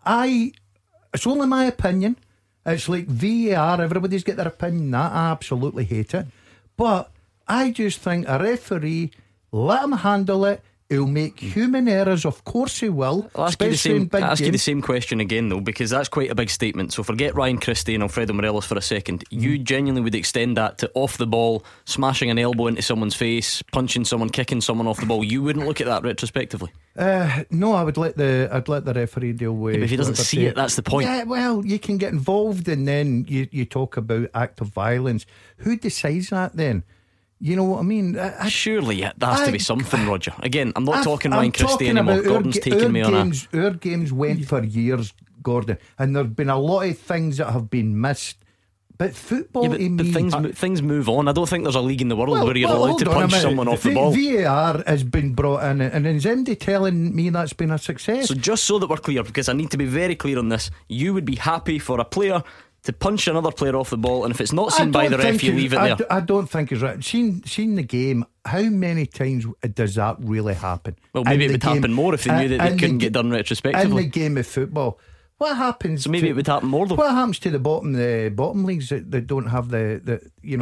Speaker 4: It's only my opinion. It's like VAR, everybody's got their opinion. I absolutely hate it. But I just think a referee, let him handle it. He'll make human errors, of course he will.
Speaker 2: I'll ask you the same question again though, because that's quite a big statement. So forget Ryan Christie and Alfredo Morelos for a second. You genuinely would extend that to off the ball, smashing an elbow into someone's face, punching someone, kicking someone off the ball. You wouldn't look at that retrospectively?
Speaker 4: No, I'd let the referee deal with.
Speaker 2: Yeah, but if he doesn't see it, that's the point.
Speaker 4: Yeah, well, you can get involved, and then you talk about act of violence. Who decides that then? You know what I mean?
Speaker 2: Surely there has to be something, Roger. Again, I'm not talking Ryan Christie anymore. Gordon's taking me on
Speaker 4: our games went for years, Gordon, and there have been a lot of things that have been missed. But football,
Speaker 2: but things move on. I don't think there's a league in the world where you're allowed to punch someone off the ball.
Speaker 4: VAR has been brought in, and is MD telling me that's been a success?
Speaker 2: So just so that we're clear, because I need to be very clear on this, you would be happy for a player to punch another player off the ball, and if it's not seen by the ref, you leave it there.
Speaker 4: I don't think it's right. Seen the game, how many times does that really happen?
Speaker 2: Well, maybe it would happen more if they knew that they couldn't get done retrospectively.
Speaker 4: In the game of football, what happens?
Speaker 2: So maybe it would happen more though.
Speaker 4: What happens to the bottom leagues that don't have the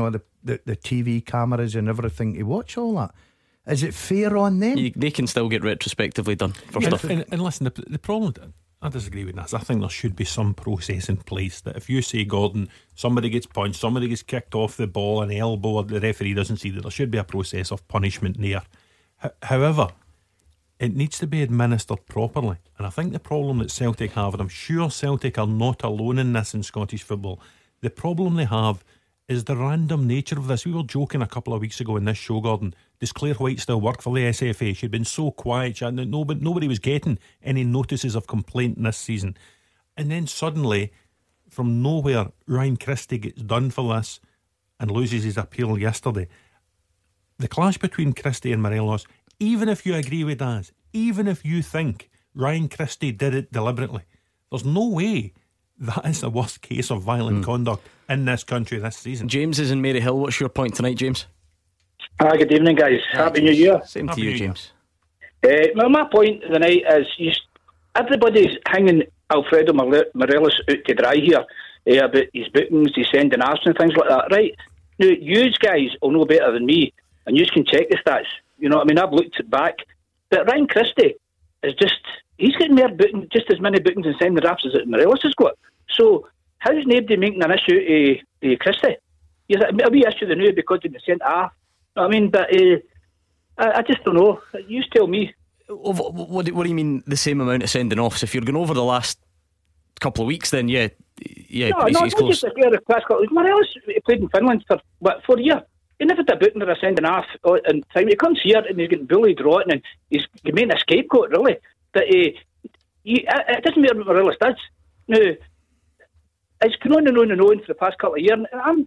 Speaker 4: TV cameras and everything to watch all that? Is it fair on them?
Speaker 2: They can still get retrospectively done for stuff.
Speaker 3: And listen, the problem, I disagree with this. I think there should be some process in place that if you say, Gordon, somebody gets punched, somebody gets kicked off the ball, an elbow, or the referee doesn't see that, there should be a process of punishment there. However, it needs to be administered properly. And I think the problem that Celtic have, and I'm sure Celtic are not alone in this in Scottish football, the problem they have is the random nature of this. We were joking a couple of weeks ago in this show, Gordon, does Claire White still work for the SFA? She'd been so quiet, nobody was getting any notices of complaint this season. And then suddenly, from nowhere, Ryan Christie gets done for this and loses his appeal yesterday. The clash between Christie and Morelos, even if you agree with Daz, even if you think Ryan Christie did it deliberately, there's no way that is the worst case of violent conduct in this country this season.
Speaker 2: James is in Maryhill. What's your point tonight, James?
Speaker 12: Good evening, guys. Happy New Year.
Speaker 2: Same to you, James.
Speaker 12: Well, my point tonight is everybody's hanging Alfredo Morelos out to dry here about his bookings, his sending arse and things like that, right? Now, you guys will know better than me, and you can check the stats. You know what I mean? I've looked back, but Ryan Christie is he's getting more bookings, just as many bookings and sending arse as Morelos has got. So how's nobody making an issue of Christie? Yes, a wee issue they knew because of the sent off. I mean, but I just don't know. You tell me.
Speaker 2: What do you mean the same amount of sending offs? If you're going over the last couple of weeks, then yeah, Yeah,
Speaker 12: no,
Speaker 2: he's
Speaker 12: not
Speaker 2: close.
Speaker 12: just a player of class. Morelos played in Finland for, 4 years? He never did a booking or a sending off in time. He comes here and he's getting bullied rotten and he's made a scapegoat, really. But it doesn't matter what Morelos does. Now, it's going on and on for the past couple of years.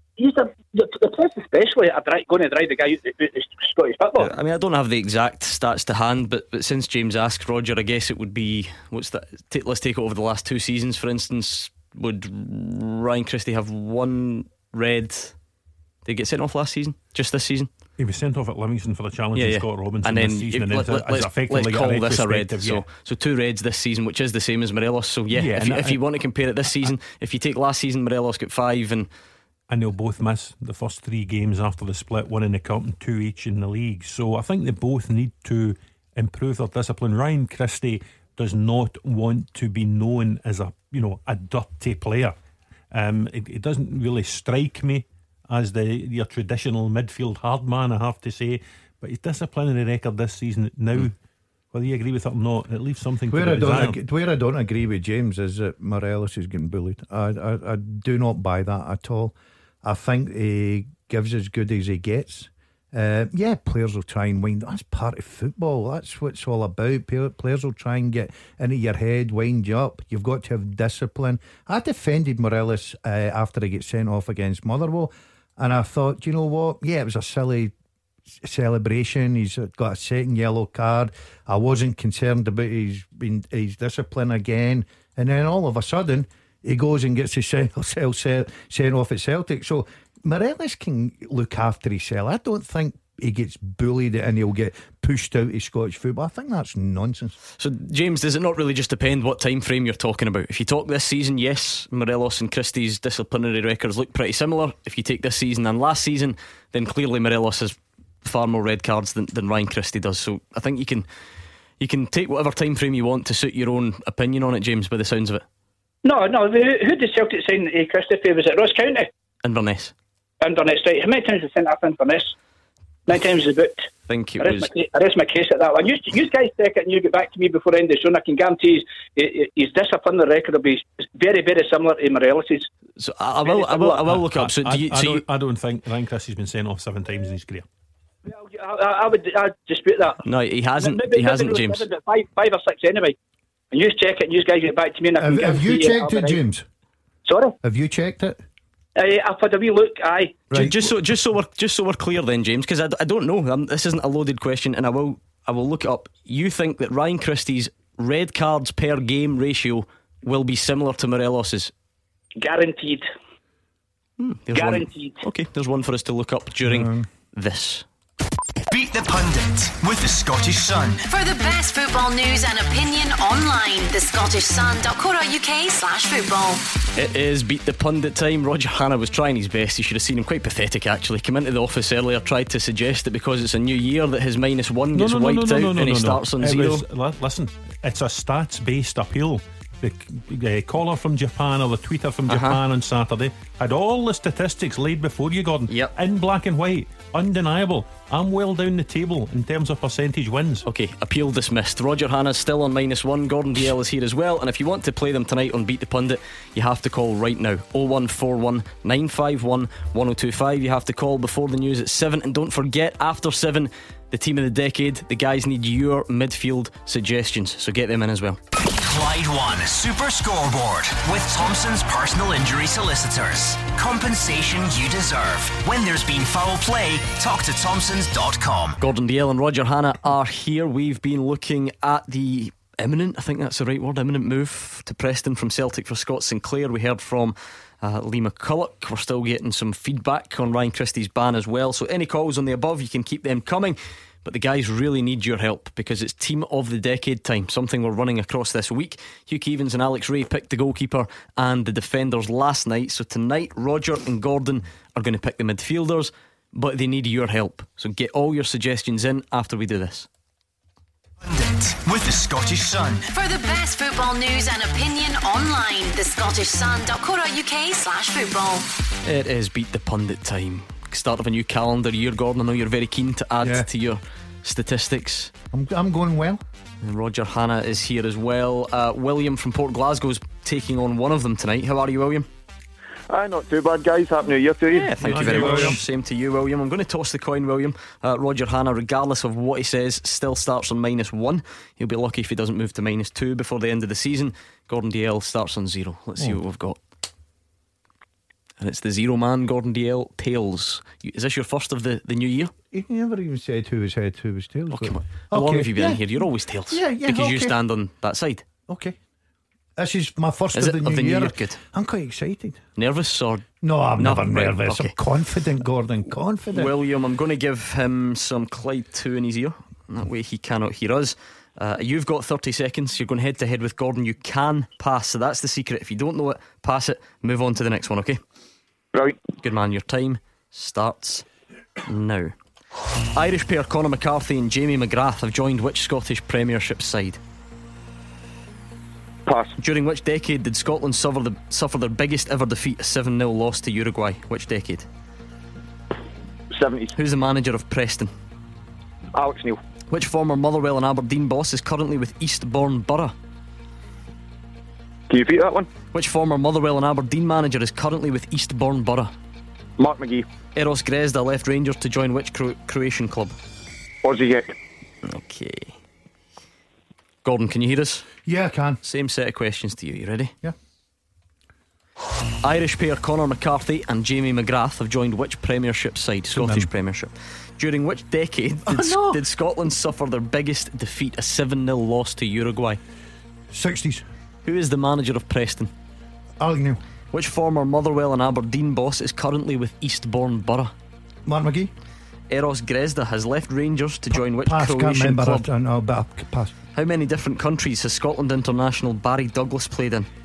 Speaker 12: The press especially are going to drive the guy out the Scottish football.
Speaker 2: I mean, I don't have the exact stats to hand, but since James asked, Roger, I guess it would be, what's that? Let's take it over the last 2 seasons, for instance. Would Ryan Christie have 1 red? Did he get sent off last season? Just this season?
Speaker 3: He was sent off at Livingston for the challenge in Scott Robinson
Speaker 2: and then
Speaker 3: this season,
Speaker 2: let's call this a red. So 2 reds this season, which is the same as Morelos. So if you want to compare it this season, if you take last season, Morelos got 5 and
Speaker 3: they'll both miss the first 3 games after the split, 1 in the cup and 2 each in the league. So I think they both need to improve their discipline. Ryan Christie does not want to be known as a dirty player. It doesn't really strike me as your traditional midfield hard man, I have to say. But his disciplinary record this season now, whether you agree with it or not, it leaves something
Speaker 4: where
Speaker 3: to be
Speaker 4: where I don't agree with James is that Morelos is getting bullied. I do not buy that at all. I think he gives as good as he gets. Players will try and wind. That's part of football. That's what it's all about. Players will try and get into your head, wind you up. You've got to have discipline. I defended Morelos after he gets sent off against Motherwell, and I thought, you know what? Yeah, it was a silly celebration. He's got a second yellow card. I wasn't concerned about his discipline again, and then all of a sudden he goes and gets himself sent off at Celtic. So Morelos can look after himself. I don't think he gets bullied and he'll get pushed out of Scottish football. I think that's nonsense.
Speaker 2: So James, does it not really just depend what time frame you're talking about? If you talk this season, yes, Morelos and Christie's disciplinary records look pretty similar. If you take this season and last season, then clearly Morelos has far more red cards than Ryan Christie does. So I think you can take whatever time frame you want to suit your own opinion on it, James, by the sounds of it.
Speaker 12: No, who did Celtic sign Christie for? Was it Ross County?
Speaker 2: Inverness.
Speaker 12: Inverness, right. How many times has sent off Inverness? 9 times is booked.
Speaker 2: I think it was.
Speaker 12: I rest my case at that one. You guys take it and you get back to me before the end of the show, and I can guarantee his disciplinary record will be very, very similar to Morelos's.
Speaker 2: So I will look up. So
Speaker 3: I don't think Ryan Christie's been sent off 7 times in his career.
Speaker 12: I would dispute that.
Speaker 2: No, he hasn't. He hasn't, James.
Speaker 12: 5 or 6 anyway. And you check it and you guys get back to me. And
Speaker 4: have you checked it, James?
Speaker 12: Sorry?
Speaker 4: Have you checked it?
Speaker 12: I've had a wee look, aye.
Speaker 2: Right. Just so we're clear then, James, because I don't know. This isn't a loaded question, and I will look it up. You think that Ryan Christie's red cards per game ratio will be similar to Morelos's?
Speaker 12: Guaranteed. Guaranteed.
Speaker 2: Okay, there's one for us to look up during this.
Speaker 1: Beat the Pundit with the Scottish Sun.
Speaker 13: For the best football news and opinion online, thescottishsun.co.uk/football.
Speaker 2: It is Beat the Pundit time. Roger Hannah was trying his best. You should have seen him. Quite pathetic, actually. Came into the office earlier, tried to suggest that because it's a new year that his -1 gets wiped out and he starts on 0.
Speaker 3: Listen, it's a stats-based appeal. The caller from Japan or the tweeter from Japan on Saturday had all the statistics laid before you, Gordon.
Speaker 2: Yep.
Speaker 3: In black and white, undeniable. I'm well down the table in terms of percentage wins.
Speaker 2: Okay, appeal dismissed. Roger Hannah's still on -1. Gordon DL is here as well. And if you want to play them tonight on Beat the Pundit, you have to call right now. 0141 951 1025. You have to call before the news at 7. And don't forget, after 7, the team of the decade. The guys need your midfield suggestions, so get them in as well.
Speaker 1: Clyde One Super Scoreboard with Thompson's personal injury solicitors. Compensation you deserve. When there's been foul play, talk to Thompsons.com.
Speaker 2: Gordon DL and Roger Hannah are here. We've been looking at the imminent, I think that's the right word, imminent move to Preston from Celtic for Scott Sinclair. We heard from Lee McCulloch. We're still getting some feedback on Ryan Christie's ban as well. So any calls on the above, you can keep them coming. But the guys really need your help because it's team of the decade time, something we're running across this week. Hugh Keevins and Alex Ray picked the goalkeeper and the defenders last night. So tonight Roger and Gordon are going to pick the midfielders, but they need your help. So get all your suggestions in after we do this.
Speaker 1: With the Scottish Sun.
Speaker 13: For the best football news and opinion online, thescottishsun.co.uk/football.
Speaker 2: It is Beat the Pundit time. Start of a new calendar year, Gordon. I know you're very keen to add to your statistics.
Speaker 4: I'm going well.
Speaker 2: And Roger Hanna is here as well. William from Port Glasgow's taking on one of them tonight. How are you, William?
Speaker 14: Not too bad, guys. Happy New Year to you.
Speaker 2: Yeah, thank you very much. Same to you, William. I'm going to toss the coin, William. Roger Hanna, regardless of what he says, still starts on -1. He'll be lucky if he doesn't move to -2 before the end of the season. Gordon Dalziel starts on 0. Let's see what we've got. And it's the 0 man, Gordon Dalziel. Tails. Is this your first of the new year?
Speaker 4: You never even said who was head, who was tails.
Speaker 2: Oh, come on. How long have you been in here? You're always tails.
Speaker 4: Yeah,
Speaker 2: because you stand on that side.
Speaker 4: Okay. This is my first
Speaker 2: Is
Speaker 4: of
Speaker 2: it
Speaker 4: the
Speaker 2: of the
Speaker 4: new
Speaker 2: new
Speaker 4: year.
Speaker 2: year? Good.
Speaker 4: I'm quite excited.
Speaker 2: Nervous or?
Speaker 4: No, I'm
Speaker 2: No,
Speaker 4: never
Speaker 2: right,
Speaker 4: nervous.
Speaker 2: okay.
Speaker 4: I'm confident, Gordon. Confident.
Speaker 2: William, I'm going to give him some Clyde 2 in his ear. That way he cannot hear us. You've got 30 seconds. You're going head to head with Gordon. You can pass, so that's the secret. If you don't know it, pass it. Move on to the next one, okay?
Speaker 14: Right.
Speaker 2: Good man, your time starts now. Irish pair Conor McCarthy and Jamie McGrath have joined which Scottish Premiership side?
Speaker 14: Pass.
Speaker 2: During which decade did Scotland suffer their biggest ever defeat, a 7-0 loss to Uruguay? Which decade?
Speaker 14: 70s.
Speaker 2: Who's the manager of Preston?
Speaker 14: Alex Neil.
Speaker 2: Which former Motherwell and Aberdeen boss is currently with Eastbourne Borough?
Speaker 14: Can you repeat that one?
Speaker 2: Which former Motherwell and Aberdeen manager is currently with Eastbourne Borough?
Speaker 14: Mark McGee.
Speaker 2: Eros Grezda left Rangers to join which Croatian club?
Speaker 14: Osijek.
Speaker 2: Okay. Gordon, can you hear us?
Speaker 4: Yeah, I can.
Speaker 2: Same set of questions to you. You ready?
Speaker 4: Yeah.
Speaker 2: Irish pair Conor McCarthy and Jamie McGrath have joined which Premiership side? Scottish Premiership. During which decade did Scotland suffer their biggest defeat, a 7-0 loss to Uruguay?
Speaker 4: 60s.
Speaker 2: Who is the manager of Preston?
Speaker 4: Alex Neil.
Speaker 2: Which former Motherwell and Aberdeen boss is currently with Eastbourne Borough?
Speaker 4: Mark McGee.
Speaker 2: Eros Grezda has left Rangers to join which
Speaker 4: Pass, can't
Speaker 2: Croatian
Speaker 4: remember.
Speaker 2: club?
Speaker 4: No, but pass.
Speaker 2: How many different countries has Scotland international Barry Douglas played in?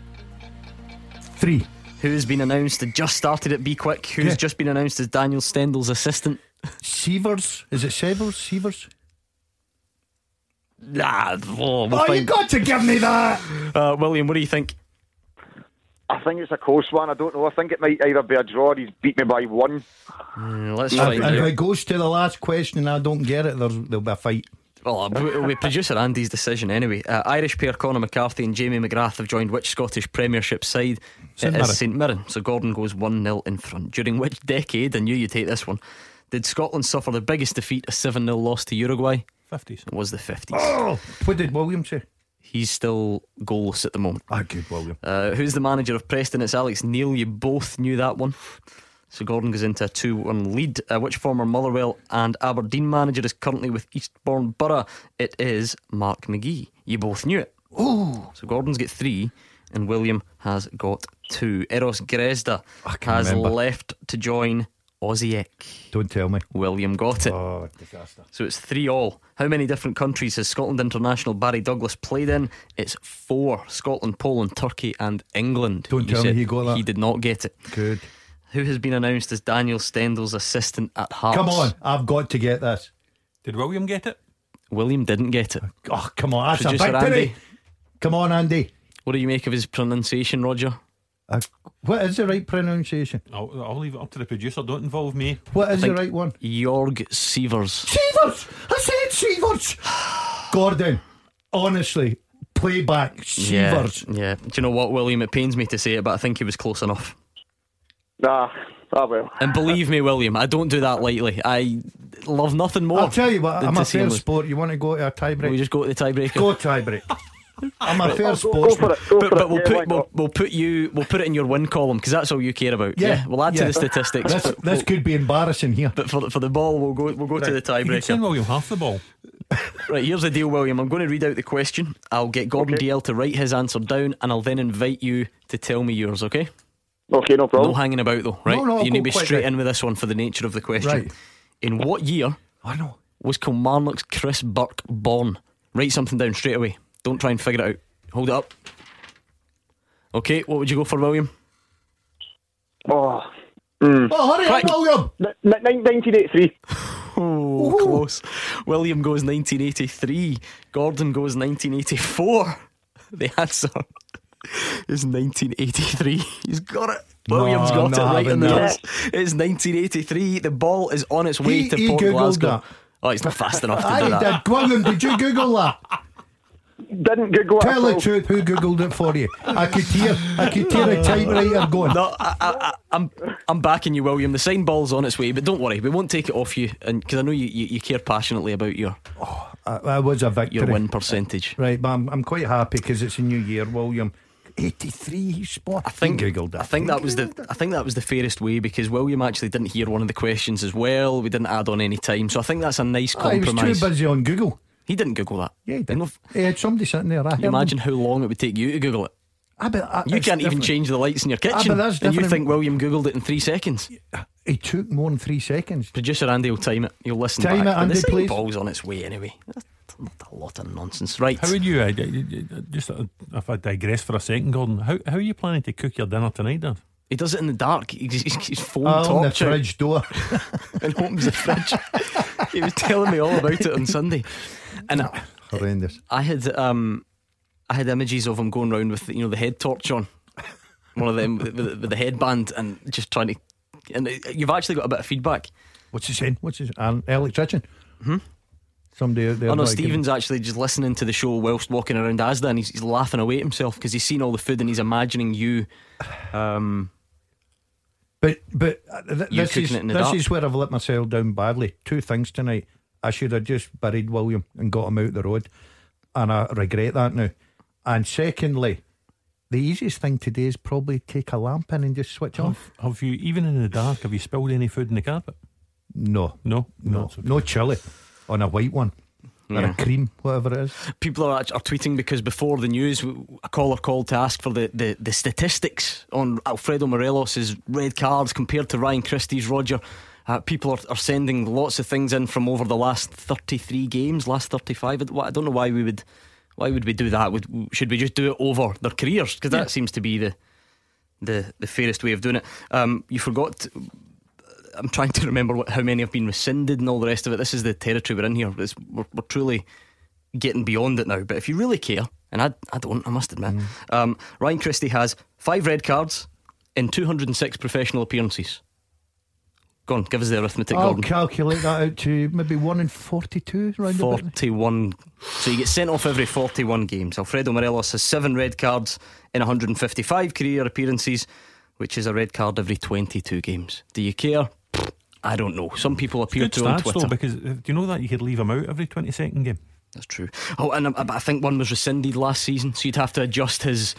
Speaker 4: 3.
Speaker 2: Who has been announced to just started at Be Quick? Who's just been announced as Daniel Stendel's assistant?
Speaker 4: Sievers. Is it Sievers?
Speaker 2: Nah, we'll
Speaker 4: you
Speaker 2: find.
Speaker 4: got to give me that.
Speaker 2: William, what do you think?
Speaker 14: I think it's a close one. I don't know. I think it might either be a draw or he's beat me by 1.
Speaker 2: Let's find
Speaker 4: If
Speaker 2: out.
Speaker 4: it goes to the last question and I don't get it, there'll be a fight.
Speaker 2: Well, it'll be producer Andy's decision anyway. Irish pair Conor McCarthy and Jamie McGrath have joined which Scottish Premiership side? It is St Mirren. So Gordon goes 1-0 in front. During which decade, I knew you'd take this one, did Scotland suffer their biggest defeat, a 7-0 loss to Uruguay?
Speaker 3: 50s.
Speaker 2: It was the 50s.
Speaker 4: Oh, what did William say?
Speaker 2: He's still goalless at the moment.
Speaker 4: Good, William.
Speaker 2: Who's the manager of Preston? It's Alex Neil. You both knew that one. So Gordon goes into a 2-1 lead. Which former Motherwell and Aberdeen manager is currently with Eastbourne Borough? It is Mark McGee. You both knew it.
Speaker 4: Oh,
Speaker 2: So Gordon's got 3 and William has got 2. Eros Grezda has left to join Osijek.
Speaker 4: Don't tell me.
Speaker 2: William got it.
Speaker 4: Oh, disaster.
Speaker 2: So it's 3-all. How many different countries has Scotland international Barry Douglas played in? It's 4. Scotland, Poland, Turkey and England.
Speaker 4: Don't tell me he got that.
Speaker 2: He did not get it.
Speaker 4: Good.
Speaker 2: Who has been announced as Daniel Stendel's assistant at Hearts?
Speaker 4: Come on, I've got to get this.
Speaker 3: Did William get it?
Speaker 2: William didn't get it.
Speaker 4: Oh, come on, that's
Speaker 2: Producer
Speaker 4: a victory.
Speaker 2: Andy.
Speaker 4: Come on, Andy.
Speaker 2: What do you make of his pronunciation, Roger?
Speaker 4: What is the right pronunciation?
Speaker 3: I'll leave it up to the producer. Don't involve me.
Speaker 4: What is the right one?
Speaker 2: Jorg Sievers.
Speaker 4: Sievers! I said Sievers! Gordon, honestly, playback Sievers.
Speaker 2: Yeah. Do you know what, William? It pains me to say it, but I think he was close enough.
Speaker 14: Nah, well.
Speaker 2: And believe me, William, I don't do that lightly. I love nothing more.
Speaker 4: I'll tell you what,
Speaker 2: than
Speaker 4: I'm
Speaker 2: to
Speaker 4: a
Speaker 2: see
Speaker 4: fair
Speaker 2: him lose.
Speaker 4: sport. You want to go to a tiebreak?
Speaker 2: We just go to the tiebreaker.
Speaker 4: Go tiebreak. I'm a fair
Speaker 14: Go
Speaker 4: sportsman.
Speaker 14: for it.
Speaker 2: But we'll
Speaker 14: Yeah, why not?
Speaker 2: we'll put it in your win column because that's all you care about. We'll add to the statistics.
Speaker 4: This could be embarrassing here.
Speaker 2: But for the ball, we'll go to the
Speaker 3: You can
Speaker 2: tiebreaker.
Speaker 3: send William half the ball.
Speaker 2: Right, here's the deal, William. I'm going to read out the question. I'll get Gordon DL to write his answer down, and I'll then invite you to tell me yours. Okay?
Speaker 14: Okay, no problem.
Speaker 2: No hanging about though, right?
Speaker 4: No,
Speaker 2: you need to be
Speaker 4: quite
Speaker 2: straight
Speaker 4: right.
Speaker 2: in with this one for the nature of the question.
Speaker 4: Right.
Speaker 2: In what year was Kilmarnock's Chris Burke born? Write something down straight away. Don't try and figure it out. Hold it up. Okay, what would you go for, William?
Speaker 4: Oh, hurry
Speaker 2: Right.
Speaker 4: up, William!
Speaker 14: 1983.
Speaker 2: Oh, close. William goes 1983. Gordon goes 1984. The answer is 1983. He's got it. William's got it right in the nose. It's 1983. The ball is on its way to
Speaker 4: He
Speaker 2: Port
Speaker 4: Googled
Speaker 2: Glasgow.
Speaker 4: that.
Speaker 2: Oh, he's not fast enough to
Speaker 4: I
Speaker 2: do that.
Speaker 4: did. William, did you Google that?
Speaker 14: Didn't Google it.
Speaker 4: Tell the
Speaker 14: at all.
Speaker 4: truth. Who Googled it for you? I could hear a typewriter going.
Speaker 2: No, I'm backing you, William. The sign ball's on its way, but don't worry, we won't take it off you, and because I know you care passionately about your
Speaker 4: I was a victory.
Speaker 2: your win percentage.
Speaker 4: Right, but I'm quite happy because it's a new year, William. 83 spot.
Speaker 2: I think
Speaker 4: Googled that.
Speaker 2: I think that was the fairest way, because William actually didn't hear one of the questions as well. We didn't add on any time, so I think that's a nice
Speaker 4: He
Speaker 2: compromise.
Speaker 4: was too busy on Google.
Speaker 2: He didn't Google that.
Speaker 4: Yeah, he did. He had somebody sitting there.
Speaker 2: Can you imagine how long it would take you to Google it? You can't even change the lights in your kitchen,
Speaker 4: but that's
Speaker 2: and you
Speaker 4: different.
Speaker 2: think William Googled it in 3 seconds.
Speaker 4: He took more than 3 seconds.
Speaker 2: Producer Andy will time it. You'll listen
Speaker 4: Time
Speaker 2: back.
Speaker 4: it,
Speaker 2: But
Speaker 4: Andy,
Speaker 2: the sign
Speaker 4: please.
Speaker 2: ball's on its way anyway. That's not a lot of nonsense, right?
Speaker 3: How would you just if I digress for a second, Gordon? How are you planning to cook your dinner tonight, Dad?
Speaker 2: He does it in the dark. He's phone
Speaker 4: On the
Speaker 2: torch out
Speaker 4: fridge door.
Speaker 2: and opens the fridge. He was telling me all about it on Sunday, and
Speaker 4: Horrendous.
Speaker 2: I had images of him going round with the head torch on, one of them with the headband, and just trying to. And you've actually got a bit of feedback.
Speaker 4: What's he saying? What's his electrician? Somebody out there.
Speaker 2: Oh no,
Speaker 4: like
Speaker 2: Stephen's actually just listening to the show whilst walking around Asda, and he's laughing away at himself because he's seen all the food and he's imagining you.
Speaker 4: But
Speaker 2: You
Speaker 4: this
Speaker 2: cooking it in the
Speaker 4: this
Speaker 2: dark.
Speaker 4: is where I've let myself down badly. 2 things tonight. I should have just buried William and got him out the road, and I regret that now. And secondly, the easiest thing today is probably take a lamp in and just switch off.
Speaker 3: Have you, even in the dark, have you spilled any food in the carpet?
Speaker 4: No,
Speaker 3: That's okay.
Speaker 4: no chili on a white one. Or a cream, whatever it is.
Speaker 2: People are tweeting because before the news, a caller called to ask for the statistics on Alfredo Morelos' red cards compared to Ryan Christie's. Roger, people are sending lots of things in from over the last 33 games, last 35. I don't know why we would do that. Should we just do it over their careers? Because that seems to be the fairest way of doing it. You forgot. I'm trying to remember how many have been rescinded and all the rest of it. This is the territory we're in here. We're truly getting beyond it now. But if you really care, and I don't, I must admit, Ryan Christie has 5 red cards in 206 professional appearances. Go on, give us the arithmetic,
Speaker 4: I'll
Speaker 2: Gordon.
Speaker 4: calculate that out to maybe 1 in 42 round about.
Speaker 2: 41. So you get sent off every 41 games. Alfredo Morelos has 7 red cards in 155 career appearances, which is a red card every 22 games. Do you care? I don't know. Some people appear
Speaker 3: Good
Speaker 2: to on
Speaker 3: stats
Speaker 2: Twitter.
Speaker 3: though, because do you know that you could leave him out every 22nd game?
Speaker 2: That's true. Oh, and I think one was rescinded last season, so you'd have to adjust his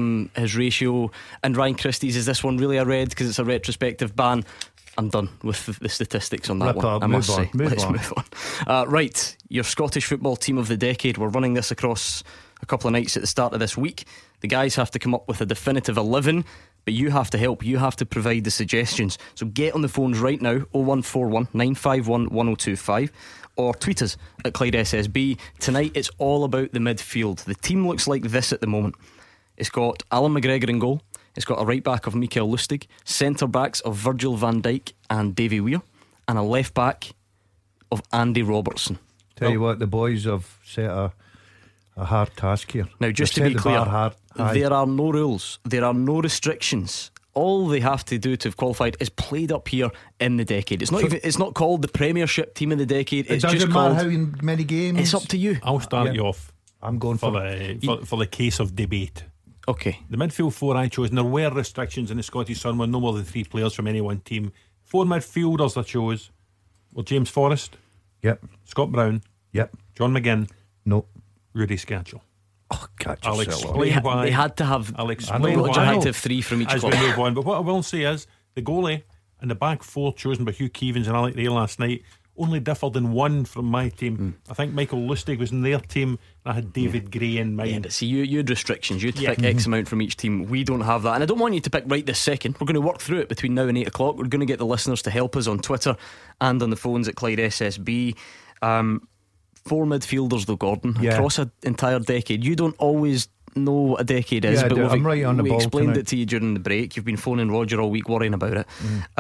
Speaker 2: ratio. And Ryan Christie's, is this one really a red because it's a retrospective ban? I'm done with the statistics on that
Speaker 4: Rip
Speaker 2: one.
Speaker 4: up,
Speaker 2: I must say. Let's
Speaker 4: on.
Speaker 2: move on. Right, your Scottish football team of the decade. We're running this across a couple of nights at the start of this week. The guys have to come up with a definitive 11, but you have to help. You have to provide the suggestions. So get on the phones right now, 0141 951 1025, or tweet us at Clyde SSB. Tonight it's all about the midfield. The team looks like this at the moment. It's got Alan McGregor in goal. It's got a right back of Mikael Lustig, centre backs of Virgil van Dijk and Davy Weir, and a left back of Andy Robertson.
Speaker 4: Tell you what, the boys have set a hard task here.
Speaker 2: Now, just
Speaker 4: They've
Speaker 2: to be
Speaker 4: set the
Speaker 2: clear,
Speaker 4: bar high.
Speaker 2: there are no rules, there are no restrictions. All they have to do to have qualified is played up here in the decade. It's not it's not called the Premiership Team of the Decade.
Speaker 4: It
Speaker 2: It's
Speaker 4: doesn't
Speaker 2: just
Speaker 4: matter
Speaker 2: called.
Speaker 4: how many games.
Speaker 2: It's up to you.
Speaker 3: I'll start you off.
Speaker 4: I'm going
Speaker 3: for
Speaker 4: for
Speaker 3: the case of debate.
Speaker 2: Okay.
Speaker 3: The midfield 4 I chose, and there were restrictions in the Scottish Sun with no more than 3 players from any one team. 4 midfielders I chose were James Forrest,
Speaker 4: Yep.
Speaker 3: Scott Brown,
Speaker 4: Yep.
Speaker 3: John McGinn,
Speaker 4: No.
Speaker 3: Rudy Scatchell.
Speaker 4: Oh, catch
Speaker 3: I'll
Speaker 4: yourself.
Speaker 3: explain why.
Speaker 2: They had to have.
Speaker 3: I'll
Speaker 2: They
Speaker 3: explain why
Speaker 2: had to have 3 from each
Speaker 3: as
Speaker 2: club.
Speaker 3: we move on. But what I will say is the goalie and the back 4 chosen by Hugh Keevins and Alec Ray last night only differed in 1 from my team. I think Michael Lustig was in their team. I had David Gray in mine.
Speaker 2: Yeah, but see, you had restrictions. You had to pick X amount from each team. We don't have that, and I don't want you to pick right this second. We're going to work through it between now and 8 o'clock. We're going to get the listeners to help us on Twitter and on the phones at Clyde SSB. 4 midfielders though, Gordon, across an entire decade. You don't always know what a decade is,
Speaker 4: Yeah,
Speaker 2: but
Speaker 4: I'm right on the
Speaker 2: we
Speaker 4: ball
Speaker 2: explained
Speaker 4: tonight.
Speaker 2: it to you during the break. You've been phoning Roger all week worrying about it.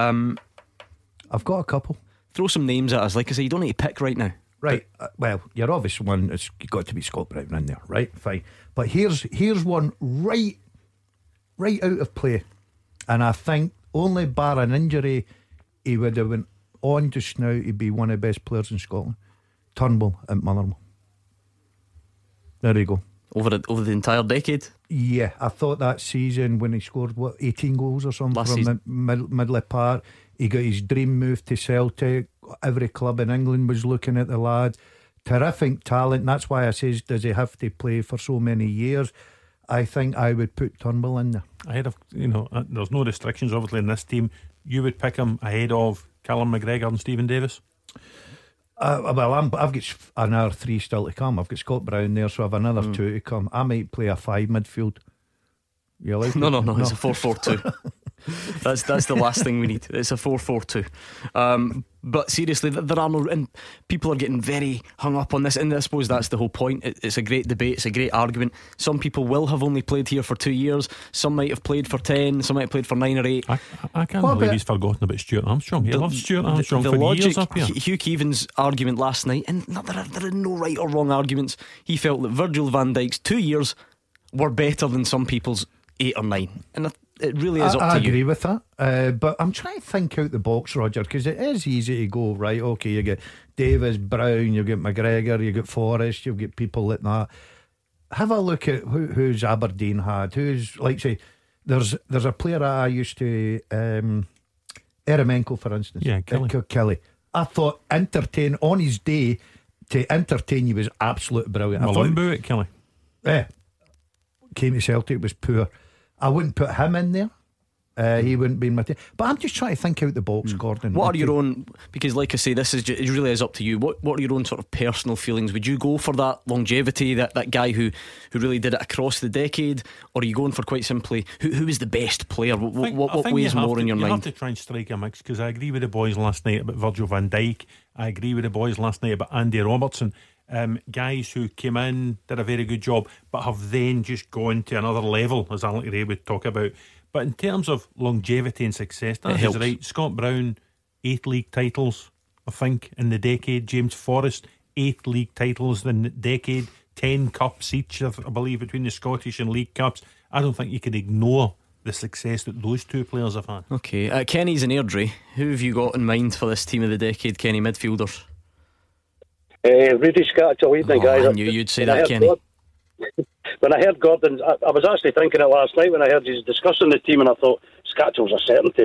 Speaker 4: I've got a couple.
Speaker 2: Throw some names at us. Like I say, you don't need to pick right now.
Speaker 4: Right. Well, your obvious one is got to be Scott Brown in there, right? Fine. But here's one right out of play, and I think only bar an injury, he would have been on just now to be one of the best players in Scotland. Turnbull at Motherwell. There you go.
Speaker 2: Over the entire decade?
Speaker 4: Yeah, I thought that season when he scored 18 goals or something
Speaker 2: Last
Speaker 4: from
Speaker 2: season.
Speaker 4: Middle Park, he got his dream move to Celtic. Every club in England was looking at the lad. Terrific talent. That's why I says, does he have to play for so many years? I think I would put Turnbull in there.
Speaker 3: Ahead of, there's no restrictions obviously in this team. You would pick him ahead of Callum McGregor and Stephen Davis?
Speaker 4: Well, I've got another 3 still to come. I've got Scott Brown there, so I've another 2 to come. I might play a 5 midfield. You like
Speaker 2: No,
Speaker 4: it?
Speaker 2: it's a 4-4-2. That's the last thing we need. It's a 4-4-2. But seriously, there are no, and people are getting very hung up on this, and I suppose that's the whole point. It's a great debate, it's a great argument. Some people will have only played here for 2 years, some might have played for 10, some might have played for 9 or 8.
Speaker 3: I can't believe he's forgotten about Stuart Armstrong. He loves Stuart Armstrong for
Speaker 2: logic,
Speaker 3: years up here.
Speaker 2: Hugh Keevan's argument last night, and there are no right or wrong arguments. He felt that Virgil van Dijk's 2 years were better than some people's 8 or 9, and it really is up to you.
Speaker 4: I agree with that, but I'm trying to think out the box, Roger, because it is easy to go, right, okay, you get Davis, Brown, you get McGregor, you get Forrest, you get people like that. Have a look at who's Aberdeen had, who's, like say, there's a player I used to Eremenko, for instance.
Speaker 3: Yeah,
Speaker 4: Kelly. I thought on his day, to entertain you was absolutely brilliant.
Speaker 3: Malumbu at Kelly.
Speaker 4: Came to Celtic, was poor. I wouldn't put him in there. He wouldn't be in my team. But I'm just trying to think out the box, Gordon.
Speaker 2: What are your own, because like I say, it really is up to you. What are your own sort of personal feelings? Would you go for that longevity, that guy who really did it across the decade, or are you going for quite simply who is the best player? What weighs more in your mind?
Speaker 3: You have to try and strike a mix, because I agree with the boys last night about Virgil van Dijk. I agree with the boys last night about Andy Robertson. Guys who came in, did a very good job, but have then just gone to another level, as Alec Ray would talk about. But in terms of longevity and success, that is right. Scott Brown, 8 league titles, I think, in the decade. James Forrest, 8 league titles in the decade, 10 cups each, I believe, between the Scottish and League Cups. I don't think you can ignore the success that those 2 players have had.
Speaker 2: Okay, Kenny's and Airdrie. Who have you got in mind for this team of the decade, Kenny, midfielders?
Speaker 15: Rudy Scatchell, guys.
Speaker 2: I knew you'd say that, Kenny.
Speaker 15: When I heard Gordon, I was actually thinking it last night when I heard he's discussing the team, and I thought Scatchell's a certainty.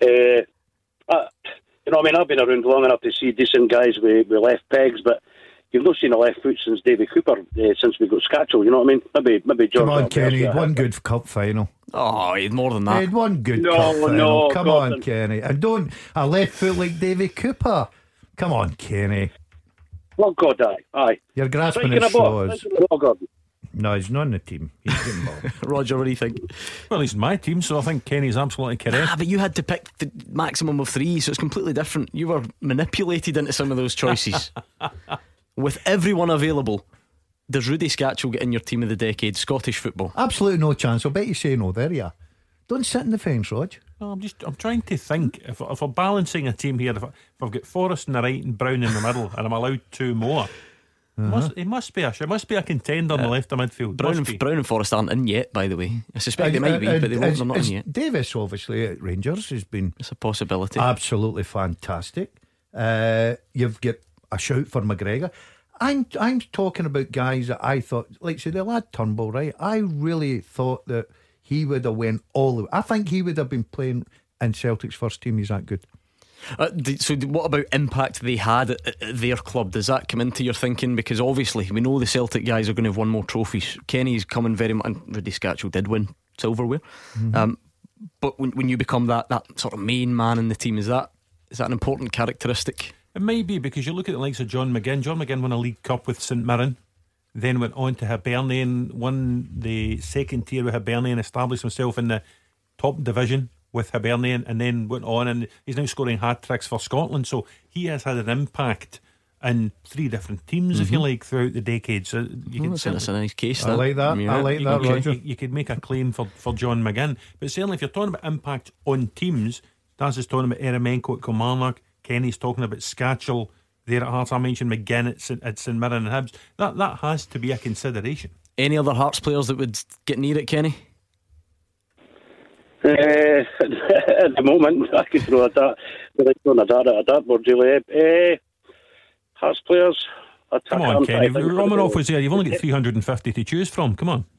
Speaker 15: I've been around long enough to see decent guys with left pegs, but you've not seen a left foot since Davy Cooper, since we got Scatchell. You know what I mean? Maybe George.
Speaker 4: Come on, Kenny, he'd one good cup final.
Speaker 2: Oh, he'd more than that.
Speaker 4: He'd one good cup final.
Speaker 15: No,
Speaker 4: come
Speaker 15: Gordon.
Speaker 4: on, Kenny, and don't a left foot like Davy Cooper. Come on, Kenny.
Speaker 15: Oh God, aye.
Speaker 4: You're grasping at straws. No, he's not in the team. He's getting ball.
Speaker 2: Roger, what do you think?
Speaker 3: Well, he's in my team, so I think Kenny's absolutely correct.
Speaker 2: But you had to pick the maximum of 3, so it's completely different. You were manipulated into some of those choices. With everyone available, does Rudy Scatchell get in your team of the decade, Scottish football?
Speaker 4: Absolutely no chance. I'll bet you say no. There you are. Don't sit in the fence, Rog.
Speaker 3: No, I'm trying to think. If we're balancing a team here, if I've got Forrest in the right and Brown in the middle, and I'm allowed 2 more, it must be a contender on the left of midfield.
Speaker 2: Brown and Forrest aren't in yet, by the way. I suspect they might be, but they're not in yet.
Speaker 4: Davis, obviously, at Rangers has been.
Speaker 2: It's a possibility.
Speaker 4: Absolutely fantastic. You've got a shout for McGregor. I'm talking about guys that I thought, like say the lad Turnbull, right? I really thought that he would have went all the way. I think he would have been playing in Celtic's first team. He's that good.
Speaker 2: So what about impact they had at their club? Does that come into your thinking? Because obviously we know the Celtic guys are going to have won more trophies. Kenny's coming very much, and Rudy Scatchell did win silverware. But when you become that sort of main man in the team, is that an important characteristic?
Speaker 3: It might be, because you look at the likes of John McGinn. John McGinn won a League Cup with St Mirren, then went on to Hibernian, won the second tier with Hibernian, established himself in the top division with Hibernian, and then went on, and he's now scoring hat-tricks for Scotland. So he has had an impact in 3 different teams, if you like, throughout the decade. So
Speaker 2: that's a nice case.
Speaker 4: I like that. I like that, Roger.
Speaker 3: You could make a claim for John McGinn, but certainly if you're talking about impact on teams, Daz is talking about Eremenko at Kilmarnock, Kenny's talking about Scatchell there at Hearts. I mentioned McGinn at St Mirren and Hibs. That has to be a consideration. Any
Speaker 2: other Hearts players that would get near it, Kenny?
Speaker 15: At the moment, I could throw a dartboard, Julie. Hearts players,
Speaker 3: Come on, Kenny. Romanov was there. You've only got 350 to choose from. Come on.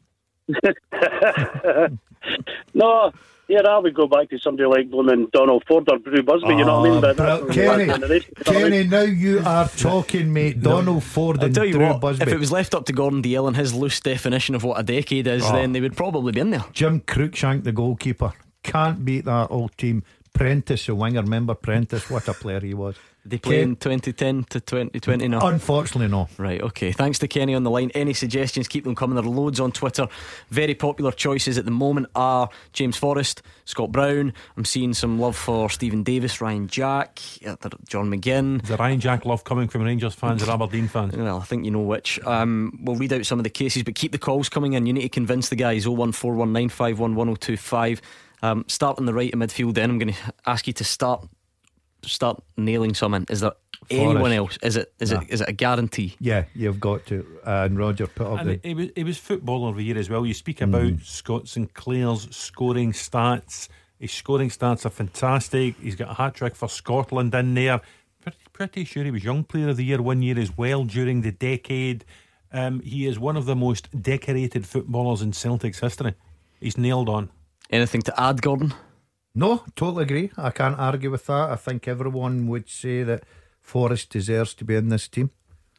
Speaker 15: No, yeah, I would go back to somebody like blooming Donald Ford or Brew Busby, you know what I mean? But that's
Speaker 4: Kenny, now you are talking, mate. Donald Ford
Speaker 2: I'll
Speaker 4: and
Speaker 2: tell you
Speaker 4: Drew
Speaker 2: what,
Speaker 4: Busby.
Speaker 2: if it was left up to Gordon Dalziel and his loose definition of what a decade is, then they would probably be in there.
Speaker 4: Jim Cruikshank, the goalkeeper, can't beat that old team. Prentice, the winger, remember Prentice? What a player he was.
Speaker 2: They play in 2010 to 2020 now?
Speaker 4: Unfortunately, no.
Speaker 2: Right, okay. Thanks to Kenny on the line. Any suggestions, keep them coming. There are loads on Twitter. Very popular choices at the moment are James Forrest, Scott Brown. I'm seeing some love for Stephen Davis, Ryan Jack, John McGinn.
Speaker 3: Is the Ryan Jack love coming from Rangers fans or Aberdeen fans?
Speaker 2: Well, I think you know which. We'll read out some of the cases, but keep the calls coming in. You need to convince the guys. 01419511025. Start on the right of midfield. Then I'm going to ask you to start nailing someone. Is there anyone else? Is it a guarantee?
Speaker 4: Yeah, you've got to. And Roger put up
Speaker 3: and it was footballer of the year as well. You speak about Scott Sinclair's scoring stats. His scoring stats are fantastic. He's got a hat-trick for Scotland in there. Pretty sure he was young player of the year one year as well during the decade. He is one of the most decorated footballers in Celtic's history. He's nailed on. Anything to add, Gordon?
Speaker 4: No, totally agree. I can't argue with that. I think everyone would say that Forrest deserves to be in this team.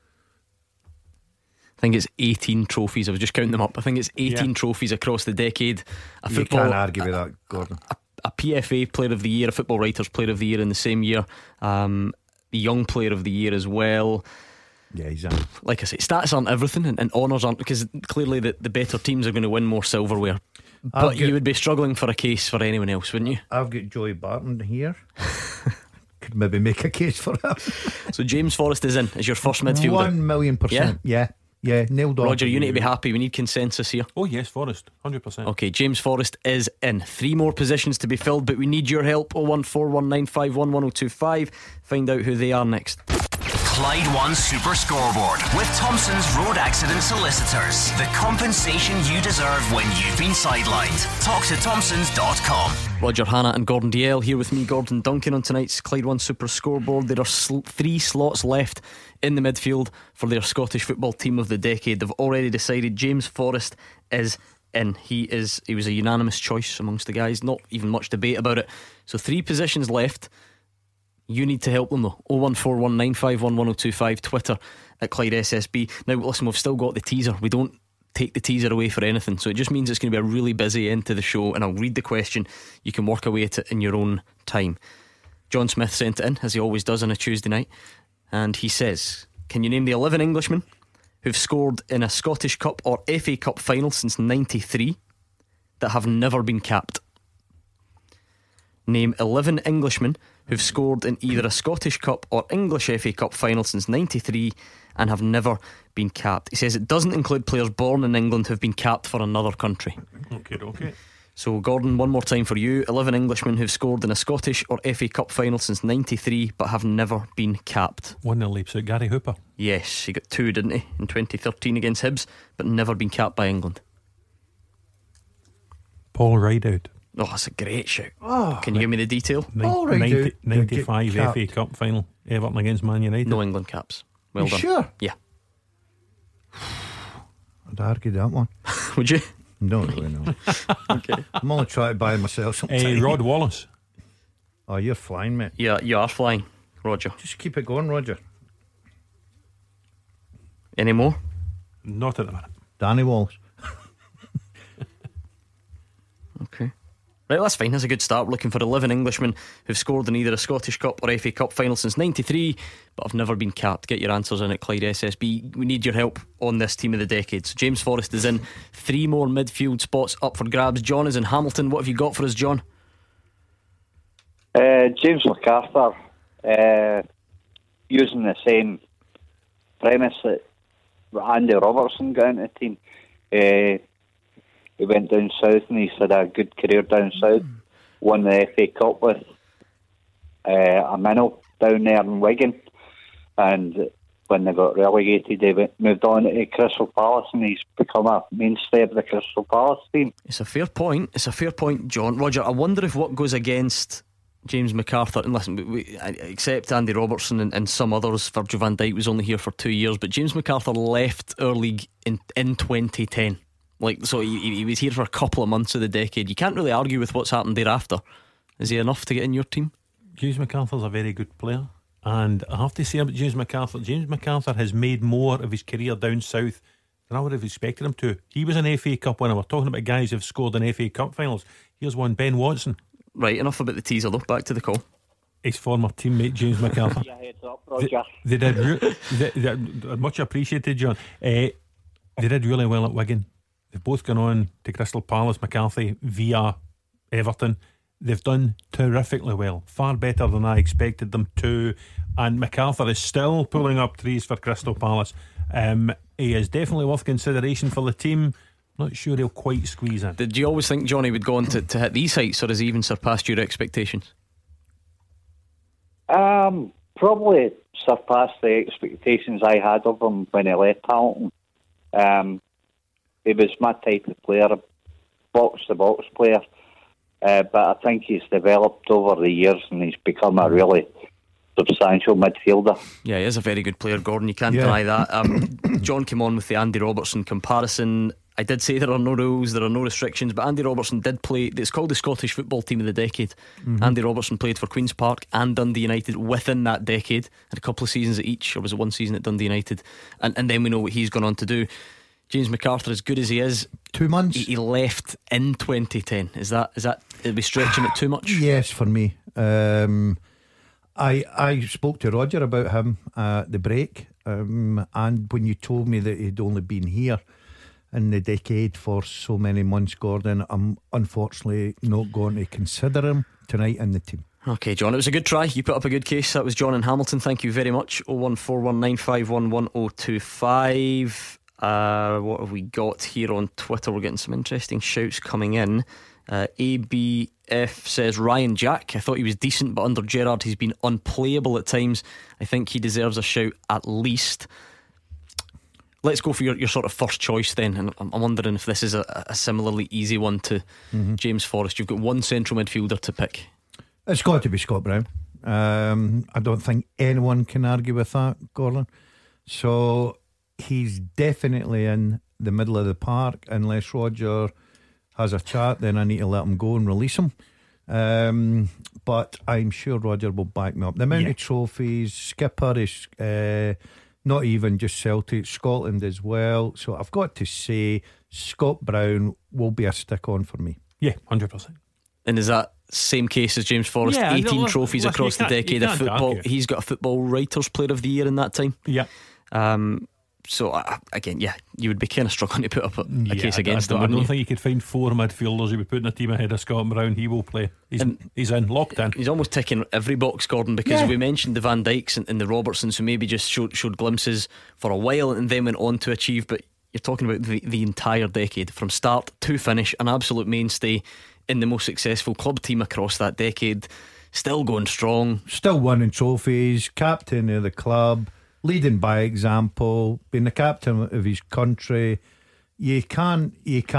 Speaker 2: I think it's 18 trophies. I was just counting them up. I think it's 18 trophies across the decade.
Speaker 4: You can't argue with that, Gordon.
Speaker 2: A PFA Player of the Year, a Football Writers Player of the Year in the same year, the Young Player of the Year as well.
Speaker 4: Yeah, he's in.
Speaker 2: Like I say, stats aren't everything, and honours aren't, because clearly the better teams are going to win more silverware. But you would be struggling for a case for anyone else, wouldn't you?
Speaker 4: I've got Joey Barton here. Could maybe make a case for him.
Speaker 2: So James Forrest is in as your first midfielder.
Speaker 4: 1,000,000%. Yeah, nailed on.
Speaker 2: Roger, you need to be happy. We need consensus here.
Speaker 3: Oh yes, Forrest, 100%.
Speaker 2: Okay, James Forrest is in. 3 more positions to be filled, but we need your help. 01419511025. Find out who they are next.
Speaker 1: Clyde One Super Scoreboard with Thompson's Road Accident Solicitors. The compensation you deserve when you've been sidelined. Talk to Thompsons.com.
Speaker 2: Roger Hannah and Gordon Dalziel here with me, Gordon Duncan, on tonight's Clyde One Super Scoreboard. There are 3 slots left in the midfield for their Scottish football team of the decade. They've already decided James Forrest is in. He was a unanimous choice amongst the guys. Not even much debate about it. So 3 positions left. You need to help them though. 01419511025. Twitter at Clyde SSB. Now listen, we've still got the teaser. We don't take the teaser away for anything, so it just means it's going to be a really busy end to the show, and I'll read the question. You can work away at it in your own time. John Smith sent it in, as he always does on a Tuesday night, and he says, can you name the 11 Englishmen who've scored in a Scottish Cup or FA Cup final since 93 that have never been capped? Name 11 Englishmen who've scored in either a Scottish Cup or English FA Cup final since 93 and have never been capped. He says it doesn't include players born in England who've been capped for another country.
Speaker 3: Okay.
Speaker 2: So Gordon, one more time for you. 11 Englishmen who've scored in a Scottish or FA Cup final since 93 but have never been capped.
Speaker 3: 1-0 leaps out Gary Hooper.
Speaker 2: Yes, he got 2, didn't he, in 2013 against Hibs, but never been capped by England.
Speaker 3: Paul Rideout.
Speaker 2: Oh, that's a great shout. Can you give me the detail?
Speaker 3: 95 FA Cup final, Everton against Man United.
Speaker 2: No England caps. Well
Speaker 4: you
Speaker 2: done.
Speaker 4: Sure?
Speaker 2: Yeah.
Speaker 4: I'd argue that one.
Speaker 2: Would you?
Speaker 4: No, really, no.
Speaker 2: Okay.
Speaker 4: I'm only trying to buy myself some time.
Speaker 3: Rod Wallace.
Speaker 4: Oh, you're flying, mate.
Speaker 2: Yeah, you are flying, Roger.
Speaker 4: Just keep it going, Roger.
Speaker 2: Any more?
Speaker 3: Not at the minute.
Speaker 4: Danny Wallace.
Speaker 2: Okay. Right, that's fine. That's a good start. We're looking for 11 Englishmen who've scored in either a Scottish Cup or FA Cup final since 93 but have never been capped. Get your answers in at Clyde SSB. We need your help on this team of the decade. So James Forrest is in. 3 more midfield spots up for grabs. John is in Hamilton. What have you got for us, John?
Speaker 16: James McArthur, using the same premise that Andy Robertson got into the team. He went down south and he's had a good career down south. Won the FA Cup with a minnow down there in Wigan, and when they got relegated they moved on to Crystal Palace, and he's become a mainstay of the Crystal Palace team.
Speaker 2: It's a fair point, John. Roger, I wonder if what goes against James McArthur, and listen, except Andy Robertson and some others, Virgil van Dijk was only here for 2 years, but James McArthur left our league in 2010. So he was here for a couple of months of the decade. You can't really argue with what's happened thereafter. Is he enough to get in your team?
Speaker 3: James McArthur's a very good player, and I have to say about James McArthur has made more of his career down south than I would have expected him to. He was an FA Cup winner. We're talking about guys who've scored in FA Cup finals. Here's one, Ben Watson.
Speaker 2: Right, enough about the teaser though. Back to the call.
Speaker 3: His former teammate James McArthur.
Speaker 16: Your heads up, Roger.
Speaker 3: They did much appreciated, John. They did really well at Wigan. They've both gone on to Crystal Palace. McCarthy via Everton. They've done terrifically well, far better than I expected them to. And McArthur is still pulling up trees for Crystal Palace. He is definitely worth consideration for the team. Not sure he'll quite squeeze in.
Speaker 2: Did you always think Johnny would go on to hit these heights, or has he even surpassed your expectations?
Speaker 16: Probably surpassed the expectations I had of him when he left Hamilton. He was my type of player, a box-to-box player, but I think he's developed over the years and he's become a really substantial midfielder.
Speaker 2: Yeah, he is a very good player, Gordon, you can't deny that. John came on with the Andy Robertson comparison. I did say there are no rules, there are no restrictions, but Andy Robertson did play, it's called the Scottish Football Team of the Decade. Andy Robertson played for Queen's Park and Dundee United within that decade, had a couple of seasons at each, or was it one season at Dundee United, and then we know what he's gone on to do. James McArthur, as good as he is,
Speaker 4: 2 months
Speaker 2: he left in 2010. Is that are we stretching it too much?
Speaker 4: Yes, for me. I spoke to Roger about him at the break, and when you told me that he'd only been here in the decade for so many months, Gordon, I'm unfortunately not going to consider him tonight in the team.
Speaker 2: Okay, John, it was a good try. You put up a good case. That was John in Hamilton. Thank you very much. 01419511025. What have we got here on Twitter? We're getting some interesting shouts coming in. ABF says Ryan Jack, I thought he was decent, but under Gerrard he's been unplayable at times. I think he deserves a shout at least. Let's go for your sort of first choice then, and I'm wondering if this is a similarly easy one to James Forrest. You've got one central midfielder to pick.
Speaker 4: It's got to be Scott Brown. I don't think anyone can argue with that, Gordon. So he's definitely in the middle of the park. Unless Roger has a chat, then I need to let him go and release him. But I'm sure Roger will back me up. The amount of trophies, skipper is not even just Celtic, Scotland as well. So I've got to say Scott Brown will be a stick on for me.
Speaker 3: Yeah, 100%.
Speaker 2: And is that same case as James Forrest? 18 trophies across the decade of football. He's got a Football Writers Player of the Year in that time.
Speaker 3: Yeah.
Speaker 2: So again, you would be kind of struggling to put up a case against him.
Speaker 3: I don't think you could find four midfielders who would put in a team ahead of Scott Brown. He will play. He's in, locked in.
Speaker 2: He's almost ticking every box, Gordon, because we mentioned the Van Dijks and the Robertsons, who maybe just showed glimpses for a while and then went on to achieve. But you're talking about the entire decade, from start to finish, an absolute mainstay in the most successful club team across that decade, still going strong,
Speaker 4: still winning trophies, captain of the club, leading by example, being the captain of his country. You can't pick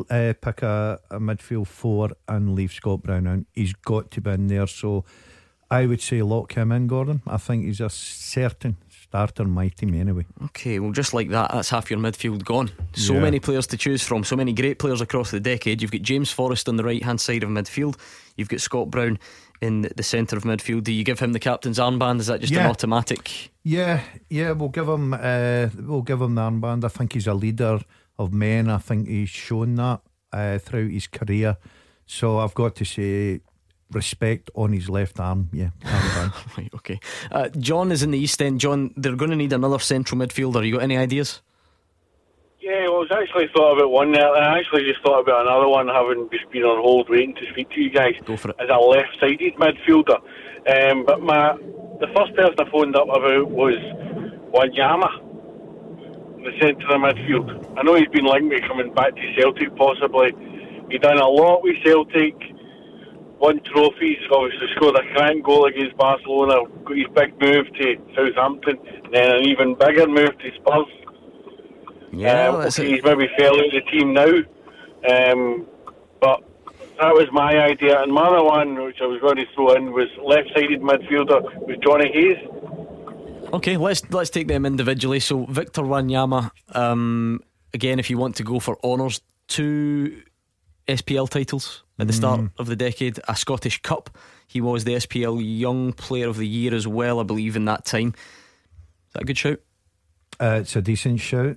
Speaker 4: a midfield four and leave Scott Brown out. He's got to be in there. So I would say lock him in, Gordon. I think he's a certain starter in my team anyway. Okay,
Speaker 2: well, just like that's half your midfield gone. So many players to choose from, so many great players across the decade. You've got James Forrest on the right hand side of midfield, you've got Scott Brown in the centre of midfield. Do you give him the captain's armband? Is that just an automatic?
Speaker 4: Yeah, we'll give him the armband. I think he's a leader of men. I think he's shown that throughout his career. So I've got to say respect on his left arm. Armband.
Speaker 2: Right, okay. John is in the East End. John, they're going to need another central midfielder. You got any ideas?
Speaker 17: Yeah, well, I was actually thought about one there, and I actually just thought about another one, having just been on hold waiting to speak to you guys.
Speaker 2: Go for it.
Speaker 17: As a left-sided midfielder. But the first person I phoned up about was Wanyama, in the centre of midfield. I know he's been linked with coming back to Celtic possibly. He's done a lot with Celtic, won trophies, obviously scored a crank goal against Barcelona, got his big move to Southampton, and then an even bigger move to Spurs.
Speaker 2: Yeah,
Speaker 17: he's maybe fell out of the team now, but That was my idea. And my other one, which I was going to throw in, was left-sided midfielder with Johnny Hayes.
Speaker 2: Okay, let's take them individually. So Victor Wanyama, again, if you want to go for honours, 2 SPL titles at the start of the decade, a Scottish Cup. He was the SPL Young Player of the Year as well, I believe, in that time. Is that a good shout?
Speaker 4: It's a decent shout,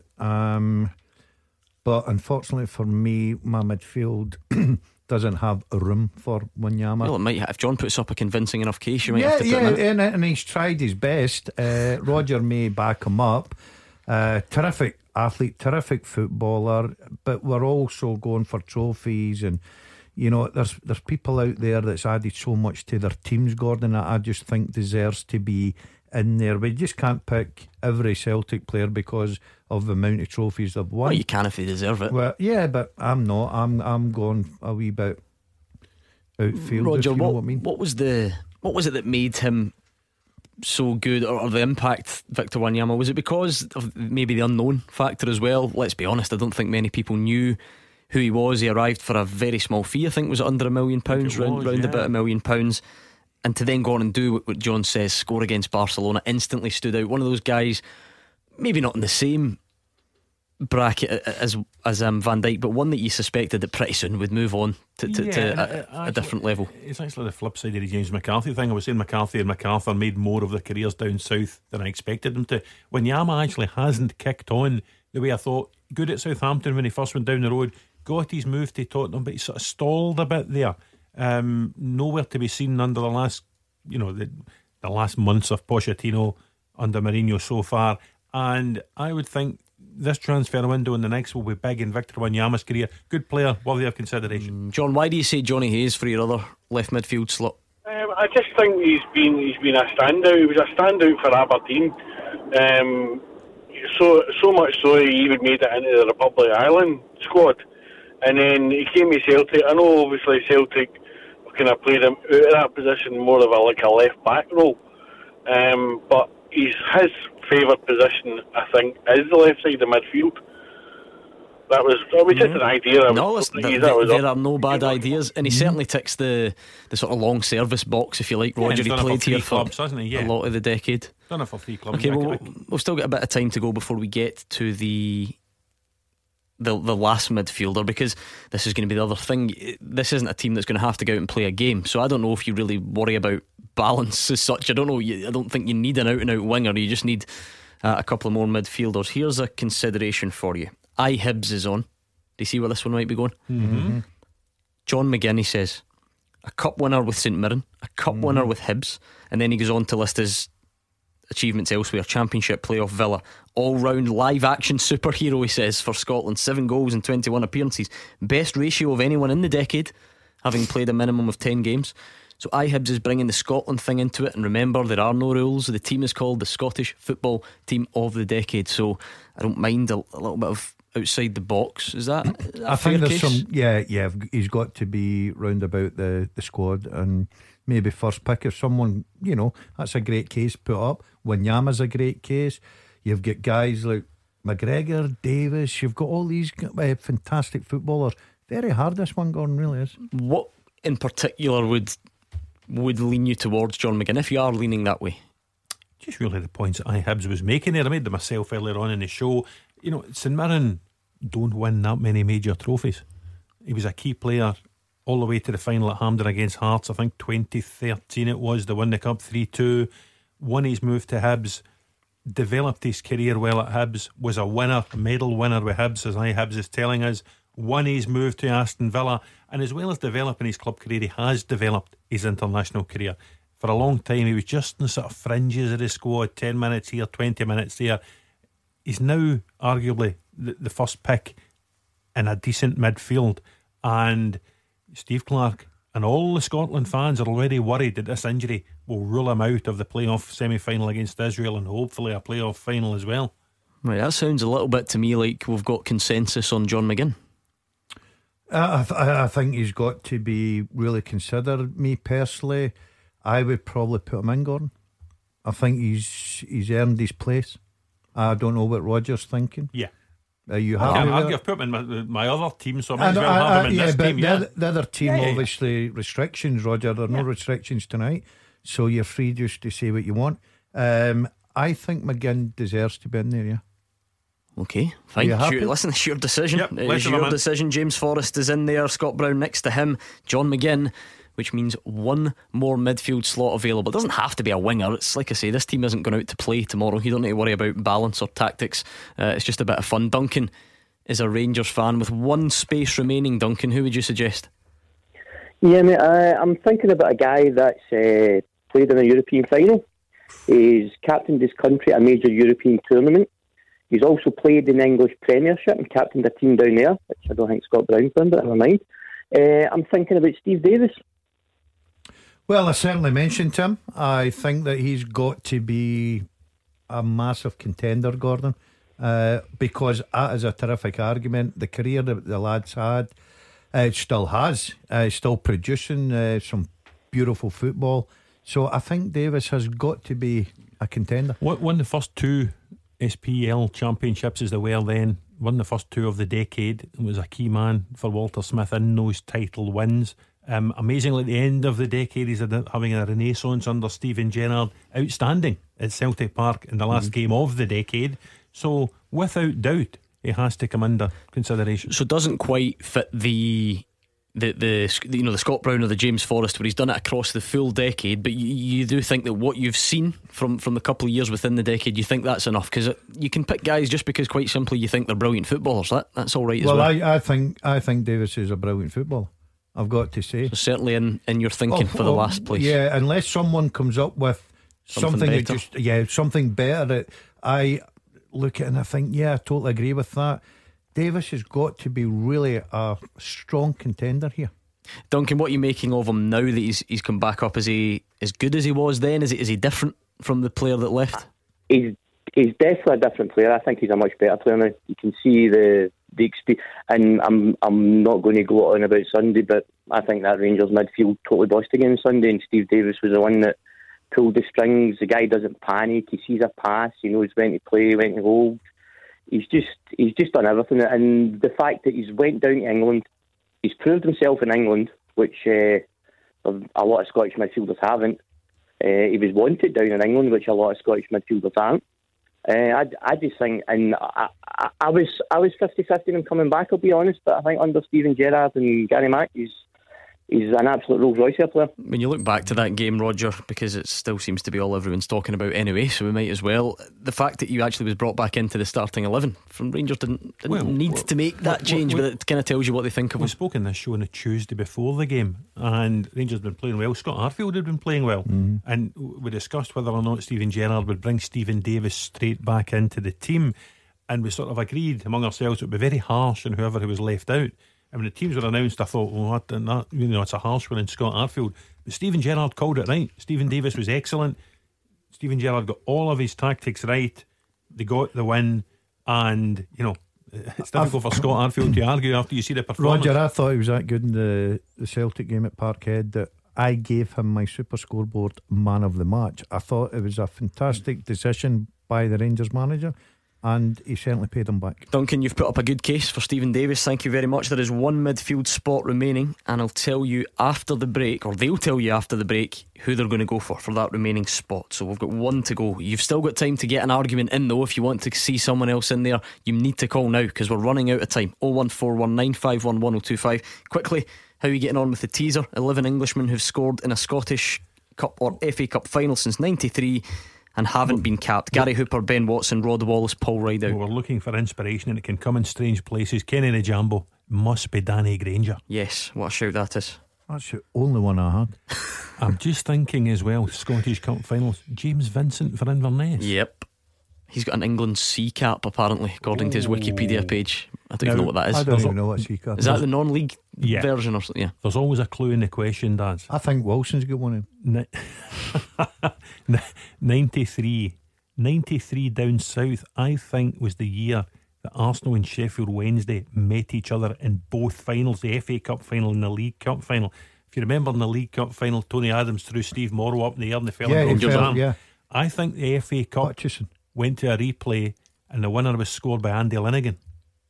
Speaker 4: but unfortunately for me, my midfield doesn't have a room for Wanyama.
Speaker 2: Well, it might have. If John puts up a convincing enough case, you might have to put him out.
Speaker 4: And he's tried his best. Roger may back him up. Terrific athlete, terrific footballer, but we're also going for trophies, and you know, there's people out there that's added so much to their teams, Gordon, that I just think deserves to be in there. We just can't pick every Celtic player because of the amount of trophies they've won.
Speaker 2: Well, you can if they deserve it.
Speaker 4: Well, yeah, but I'm not. I'm going a wee bit outfield.
Speaker 2: Roger,
Speaker 4: if you know what I mean.
Speaker 2: What was it that made him so good, or the impact Victor Wanyama? Was it because of maybe the unknown factor as well? Let's be honest, I don't think many people knew who he was. He arrived for a very small fee. I think was it under £1 million, round about £1 million, and to then go on and do what John says, score against Barcelona, instantly stood out. One of those guys, maybe not in the same bracket as Van Dijk, but one that you suspected that pretty soon would move on to a different level.
Speaker 3: It's actually the flip side of the James McCarthy thing. I was saying McCarthy and MacArthur made more of their careers down south than I expected them to. Wanyama actually hasn't kicked on the way I thought. Good at Southampton when he first went down the road, got his move to Tottenham, but he sort of stalled a bit there. Nowhere to be seen under the last, the last months of Pochettino under Mourinho so far. And I would think this transfer window and the next will be big in Victor Wanyama's career. Good player, worthy of consideration.
Speaker 2: John, why do you say Johnny Hayes for your other left midfield slot?
Speaker 17: I just think he's been a standout. He was a standout for Aberdeen. So much so he even made it into the Republic of Ireland squad. And then he came to Celtic. I know obviously Celtic kind of played him out of that position, more of a left back role. But his favoured position, I think, is the left side of midfield. That was just an idea.
Speaker 2: There are no bad ideas, and he certainly ticks the sort of long service box, if you like. Roger, he played here for a lot of the decade.
Speaker 3: Done it for 3 clubs.
Speaker 2: Okay, we'll still get a bit of time to go before we get to the last midfielder, because this is going to be the other thing. This isn't a team that's going to have to go out and play a game, so I don't know if you really worry about balance as such. I don't think you need an out and out winger. You just need a couple of more midfielders. Here's a consideration for you. Hibs is on. Do you see where this one might be going?
Speaker 3: Mm-hmm.
Speaker 2: John McGinney says a cup winner with St Mirren, a cup winner with Hibs, and then he goes on to list his achievements elsewhere. Championship, playoff, Villa, all-round live action superhero, he says, for Scotland. 7 goals and 21 appearances, best ratio of anyone in the decade, having played a minimum of 10 games. So Hibs is bringing the Scotland thing into it, and remember, there are no rules. The team is called the Scottish Football Team of the Decade, so I don't mind a little bit of outside the box. Is that
Speaker 4: I think there's some he's got to be round about the squad, and maybe first pick if someone, that's a great case put up. Wanyama's a great case. You've got guys like McGregor, Davis, you've got all these fantastic footballers. Very hard, this one, Gordon, really is.
Speaker 2: What in particular would lean you towards John McGinn, if you are leaning that way?
Speaker 3: Just really the points that Hibs was making there. I made them myself earlier on in the show. St Mirren don't win that many major trophies. He was a key player all the way to the final at Hampden against Hearts. I think 2013 it was. They won the Cup 3-2. Won his move to Hibs, developed his career well at Hibs, was a winner, a medal winner with Hibs, as Hibs is telling us. Won his move to Aston Villa, and as well as developing his club career, he has developed his international career. For a long time he was just in the sort of fringes of the squad, 10 minutes here, 20 minutes there. He's now arguably the first pick in a decent midfield, and Steve Clarke and all the Scotland fans are already worried that this injury will rule him out of the playoff semi-final against Israel, and hopefully a playoff final as well.
Speaker 2: Right, that sounds a little bit to me like we've got consensus on John McGinn.
Speaker 4: I think he's got to be really considered. Me personally, I would probably put him in, Gordon. I think he's earned his place. I don't know what Roger's thinking.
Speaker 3: Yeah,
Speaker 4: Are you happy with
Speaker 3: I've
Speaker 4: it?
Speaker 3: put him in my other team, so I might as well have him in this team.
Speaker 4: The other team, obviously, restrictions, Roger. There are no restrictions tonight, so you're free just to say what you want. I think McGinn deserves to be in there, yeah.
Speaker 2: Okay, fine. Listen, it's your decision. It's your decision. James Forrest is in there. Scott Brown next to him. John McGinn, which means one more midfield slot available. It doesn't have to be a winger. It's like I say, this team isn't going out to play tomorrow. You don't need to worry about balance or tactics. It's just a bit of fun. Duncan is a Rangers fan with one space remaining. Duncan, who would you suggest?
Speaker 18: Yeah, mate, I'm thinking about a guy that's played in a European final. He's captained his country at a major European tournament. He's also played in the English Premiership and captained a team down there, which I don't think Scott Brown's done, but never mind. I'm thinking about Steve Davis.
Speaker 4: Well, I certainly mentioned him. I think that he's got to be a massive contender, Gordon, because that is a terrific argument. The career that the lad's had, still has, still producing some beautiful football. So I think Davis has got to be a contender.
Speaker 3: Won the first two SPL championships as they were then. Won the first two of the decade and was a key man for Walter Smith in those title wins. Amazingly, at the end of the decade, he's having a renaissance under Steven Gerrard. Outstanding at Celtic Park in the last game of the decade. So, without doubt, he has to come under consideration.
Speaker 2: So, doesn't quite fit the Scott Brown or the James Forrest, where he's done it across the full decade. But you do think that what you've seen from the couple of years within the decade, you think that's enough? Because you can pick guys just because, quite simply, you think they're brilliant footballers. That's all right as well.
Speaker 4: I think Davis is a brilliant footballer, I've got to say.
Speaker 2: So certainly in your thinking for the last place.
Speaker 4: Yeah, unless someone comes up with something that something better that I look at and I think, I totally agree with that. Davis has got to be really a strong contender here.
Speaker 2: Duncan, what are you making of him now that he's come back up? Is he as good as he was then? Is he different from the player that left?
Speaker 18: He's definitely a different player. I think he's a much better player now. You can see the experience, and I'm not going to go on about Sunday, but I think that Rangers midfield totally bust again Sunday, and Steve Davis was the one that pulled the strings. The guy doesn't panic. He sees a pass. He knows when to play, when to hold. He's just done everything, and the fact that he's went down to England, he's proved himself in England, which a lot of Scottish midfielders haven't. He was wanted down in England, which a lot of Scottish midfielders aren't. I just think, and I was 50-50 in him coming back, I'll be honest, but I think under Steven Gerrard and Gary Mack, he's an absolute Rolls Royce player.
Speaker 2: When you look back to that game, Roger, because it still seems to be all everyone's talking about anyway, so we might as well, the fact that you actually was brought back into the starting 11 from Rangers didn't need to make that change, but it kind of tells you what they think of him.
Speaker 3: We spoke in this show on the Tuesday before the game, and Rangers had been playing well. Scott Arfield had been playing well, and we discussed whether or not Steven Gerrard would bring Stephen Davis straight back into the team, and we sort of agreed among ourselves it would be very harsh on whoever who was left out. And when the teams were announced, I thought, it's a harsh one in Scott Arfield. But Steven Gerrard called it right. Stephen Davis was excellent. Steven Gerrard got all of his tactics right. They got the win, and it's difficult for Scott Arfield to argue after you see the performance.
Speaker 4: Roger, I thought he was that good in the Celtic game at Parkhead that I gave him my Super Scoreboard man of the match. I thought it was a fantastic decision by the Rangers manager, and he certainly paid him back.
Speaker 2: Duncan, you've put up a good case for Stephen Davis. Thank you very much. There is one midfield spot remaining, and I'll tell you after the break, or they'll tell you after the break, who they're going to go for that remaining spot. So we've got one to go. You've still got time to get an argument in though. If you want to see someone else in there, you need to call now, because we're running out of time. 01419511025. Quickly, how are you getting on with the teaser? 11 Englishmen who've scored in a Scottish Cup or FA Cup final since 93 and haven't been capped. Gary Hooper, Ben Watson, Rod Wallace, Paul Rideout.
Speaker 3: We're looking for inspiration, and it can come in strange places. Kenny Najambo must be Danny Granger.
Speaker 2: Yes, what a shout that is.
Speaker 4: That's the only one I had.
Speaker 3: I'm just thinking as well, Scottish Cup finals, James Vincent for Inverness.
Speaker 2: Yep. He's got an England C cap apparently, according to his Wikipedia page. I don't even know what that is.
Speaker 4: I don't even know what C cap
Speaker 2: is. That the non-league version or something? Yeah.
Speaker 3: There's always a clue in the question, Daz.
Speaker 4: I think Wilson's got one in
Speaker 3: 93 down south, I think, was the year that Arsenal and Sheffield Wednesday met each other in both finals, the FA Cup final and the League Cup final. If you remember, in the League Cup final, Tony Adams threw Steve Morrow up in the air and they fell in Rangers' arm. I think the FA Cup went to a replay and the winner was scored by Andy Linnigan.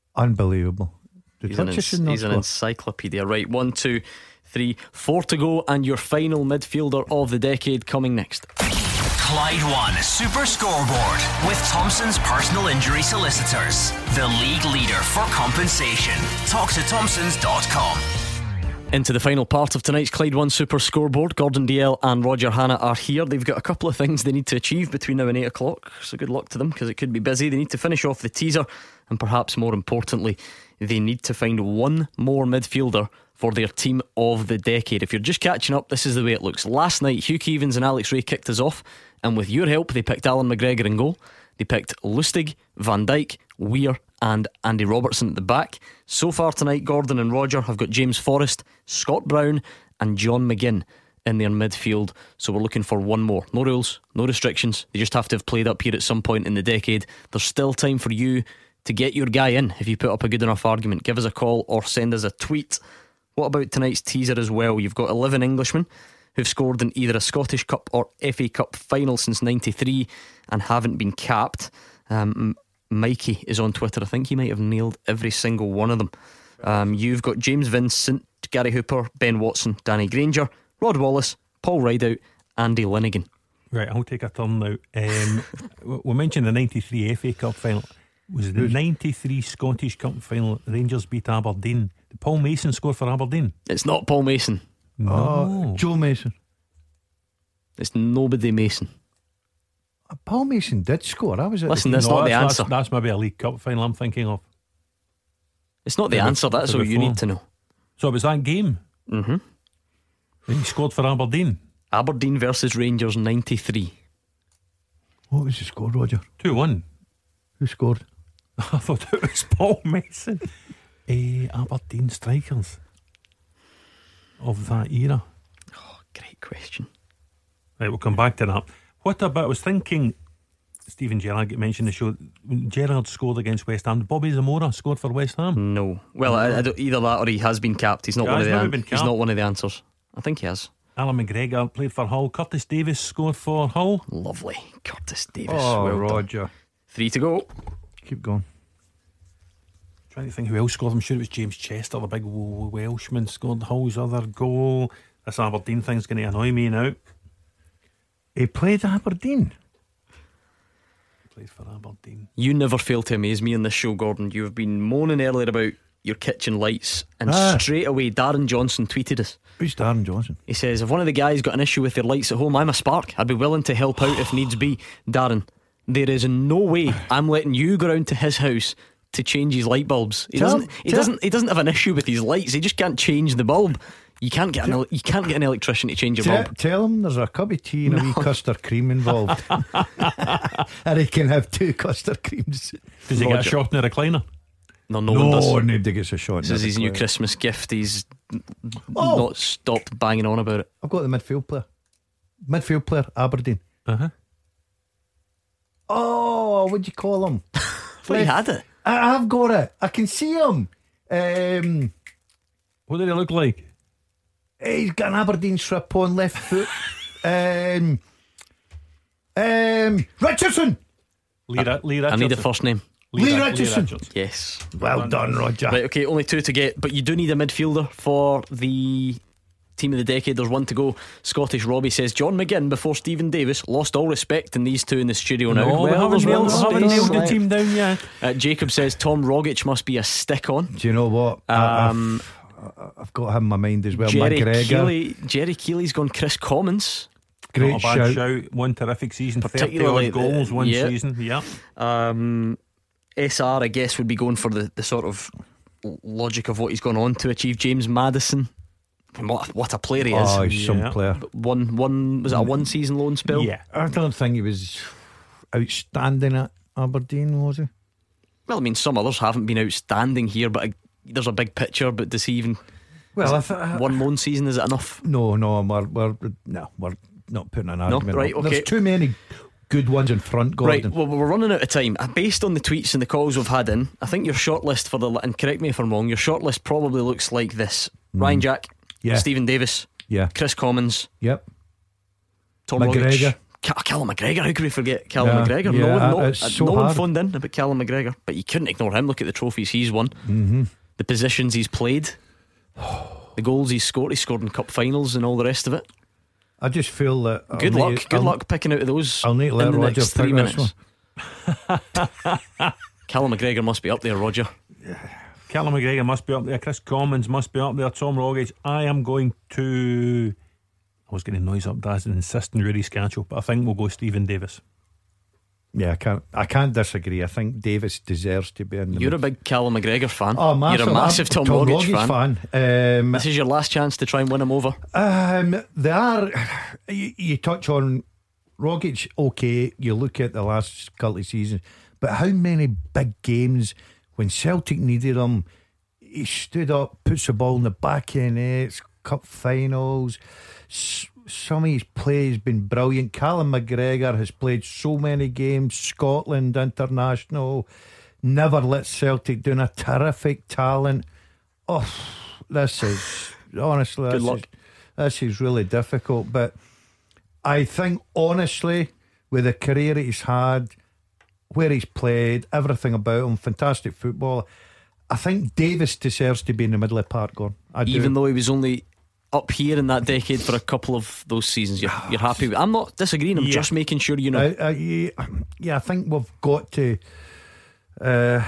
Speaker 4: Unbelievable.
Speaker 2: He's an encyclopedia. Right, 1, 2, 3, 4 to go, and your final midfielder of the decade coming next.
Speaker 1: Clyde One Super Scoreboard with Thompson's personal injury solicitors, the league leader for compensation. Talk to Thompsons.com.
Speaker 2: Into the final part of tonight's Clyde One Super Scoreboard. Gordon DL and Roger Hannah are here. They've got a couple of things they need to achieve between now and 8 o'clock, so good luck to them, because it could be busy. They need to finish off the teaser, and perhaps more importantly, they need to find one more midfielder for their team of the decade. If you're just catching up, this is the way it looks. Last night, Hugh Keevins and Alex Ray kicked us off, and with your help, they picked Alan McGregor in goal. They picked Lustig, Van Dijk, Weir and Andy Robertson at the back. So far tonight, Gordon and Roger have got James Forrest, Scott Brown and John McGinn in their midfield. So we're looking for one more. No rules, no restrictions. They just have to have played up here at some point in the decade. There's still time for you to get your guy in if you put up a good enough argument. Give us a call or send us a tweet. What about tonight's teaser as well? You've got 11 Englishmen who've scored in either a Scottish Cup or FA Cup final since 93 and haven't been capped. Mikey is on Twitter. I think he might have nailed every single one of them. You've got James Vincent, Gary Hooper, Ben Watson, Danny Granger, Rod Wallace, Paul Rideout, Andy Linnigan.
Speaker 3: Right, I'll take a turn now. We mentioned the 93 FA Cup final. Was the 93 Scottish Cup final Rangers beat Aberdeen? Did Paul Mason score for Aberdeen?
Speaker 2: It's not Paul Mason.
Speaker 3: No.
Speaker 4: Joe Mason.
Speaker 2: It's nobody Mason.
Speaker 4: Paul Mason did score. I was at
Speaker 2: Listen, that's not the answer.
Speaker 3: That's maybe a League Cup final I'm thinking of.
Speaker 2: It's not the answer. That's all you need to know.
Speaker 3: So it was that game.
Speaker 2: Mm-hmm.
Speaker 3: He scored for Aberdeen.
Speaker 2: Aberdeen versus Rangers 93.
Speaker 4: What was the score, Roger?
Speaker 3: 2-1.
Speaker 4: Who scored?
Speaker 3: I thought it was Paul Mason. Aberdeen strikers of that era.
Speaker 2: Oh, great question.
Speaker 3: Right, we'll come back to that. What about, I was thinking, Stephen Gerrard mentioned the show. Gerrard scored against West Ham. Bobby Zamora scored for West Ham.
Speaker 2: No. Well, I don't, either that or he has been capped. He's not one of the he's not one of the answers. I think he has.
Speaker 3: Alan McGregor played for Hull. Curtis Davis scored for Hull.
Speaker 2: Lovely, Curtis Davis.
Speaker 4: Oh,
Speaker 2: well
Speaker 4: Roger.
Speaker 2: Done. 3 to go.
Speaker 4: Keep going.
Speaker 3: Trying to think who else scored. I'm sure it was James Chester, the big Welshman, scored Hull's other goal. This Aberdeen thing's going to annoy me now.
Speaker 4: He played Aberdeen.
Speaker 3: Played for Aberdeen.
Speaker 2: You never fail to amaze me on this show, Gordon. You've been moaning earlier about your kitchen lights, and straight away Darren Johnson tweeted us.
Speaker 4: Who's Darren Johnson?
Speaker 2: He says, if one of the guys got an issue with their lights at home, I'm a spark. I'd be willing to help out if needs be. Darren, there is no way I'm letting you go round to his house to change his light bulbs. He doesn't have an issue with his lights. He just can't change the bulb. You can't get an electrician to change your bulb.
Speaker 4: Tell him there's a cup of tea and a wee custard cream involved. And he can have 2 custard creams.
Speaker 3: Does he get a shot in a recliner?
Speaker 2: No one does.
Speaker 4: Nobody gets a shot.
Speaker 2: This is his new Christmas gift. He's not stopped banging on about it.
Speaker 4: I've got the midfield player Aberdeen. Oh, what'd you call him?
Speaker 2: I thought you had it.
Speaker 4: I've got it. I can see him.
Speaker 3: What did he look like?
Speaker 4: He's got an Aberdeen strip on left foot. Richardson.
Speaker 3: Lee Richardson.
Speaker 2: I need a first name.
Speaker 4: Lee Richardson.
Speaker 2: Yes.
Speaker 4: Well done, Roger.
Speaker 2: Right, okay, only 2 to get, but you do need a midfielder for the team of the decade. There's 1 to go. Scottish Robbie says John McGinn before Stephen Davis. Lost all respect in these 2 in the studio now.
Speaker 3: No, we haven't nailed the team down yet.
Speaker 2: Jacob says Tom Rogic must be a stick on.
Speaker 4: Do you know what? I've got him in my mind as well.
Speaker 2: Jerry Keeley's gone Chris Commons.
Speaker 3: Great Not a bad shout. One terrific season, 30 odd goals one season. Yeah.
Speaker 2: SR I guess would be going for the sort of logic of what he's gone on to achieve. James Maddison, what a player he is.
Speaker 4: Oh, he's some player.
Speaker 2: One was it a 1 season loan spell?
Speaker 3: Yeah.
Speaker 4: I don't think he was outstanding at Aberdeen, was he?
Speaker 2: Well, I mean, some others haven't been outstanding here, but there's a big picture. But does he even?
Speaker 4: Well,
Speaker 2: one loan season, is it enough?
Speaker 4: No, we're not putting an argument.
Speaker 2: Right, okay.
Speaker 4: There's too many good ones in front, Gordon.
Speaker 2: Right, well, we're running out of time. Based on the tweets and the calls we've had in, I think your shortlist for and correct me if I'm wrong, your shortlist probably looks like this: Ryan Jack, Stephen Davis, Chris Commons,
Speaker 4: Tom
Speaker 2: McGregor, Callum McGregor, how could we forget Callum
Speaker 4: Yeah,
Speaker 2: McGregor?
Speaker 4: yeah, it's so
Speaker 2: no one
Speaker 4: hard.
Speaker 2: phoned in about Callum McGregor, but you couldn't ignore him. Look at the trophies he's won, the positions he's played, the goals he's scored. He scored in cup finals and all the rest of it.
Speaker 4: I just feel that
Speaker 2: Good luck picking out of those.
Speaker 4: I'll need to let
Speaker 2: in the
Speaker 4: Roger
Speaker 2: next 3
Speaker 4: pick this
Speaker 2: minutes. Callum McGregor must be up there, Roger.
Speaker 3: Callum McGregor must be up there. Chris Commons must be up there. Tom Rogic. I am going to. I was getting noise up Daz and insisting Rudy Scatchell, but I think we'll go Stephen Davis.
Speaker 4: Yeah, I can't disagree. I think Davis deserves to be in the
Speaker 2: You're a big Callum McGregor fan.
Speaker 4: Oh, massive.
Speaker 2: You're a massive Tom Rogic fan.
Speaker 4: This
Speaker 2: is your last chance to try and win him over.
Speaker 4: They are. You touch on Rogic. Okay, you look at the last couple of seasons, but how many big games when Celtic needed him, he stood up, puts the ball in the back of the net, cup finals. Some of his play has been brilliant. Callum McGregor has played so many games, Scotland international, never let Celtic down. A terrific talent. Oh, this is honestly,
Speaker 2: Good luck.
Speaker 4: This is really difficult. But I think honestly, with the career he's had, where he's played, everything about him, fantastic football, I think Davis deserves to be in the middle of the park, Gordon.
Speaker 2: Even though he was only up here in that decade for a couple of those seasons, you're happy with. I'm not disagreeing, I'm just making sure you know.
Speaker 4: Yeah, I think we've got to. Are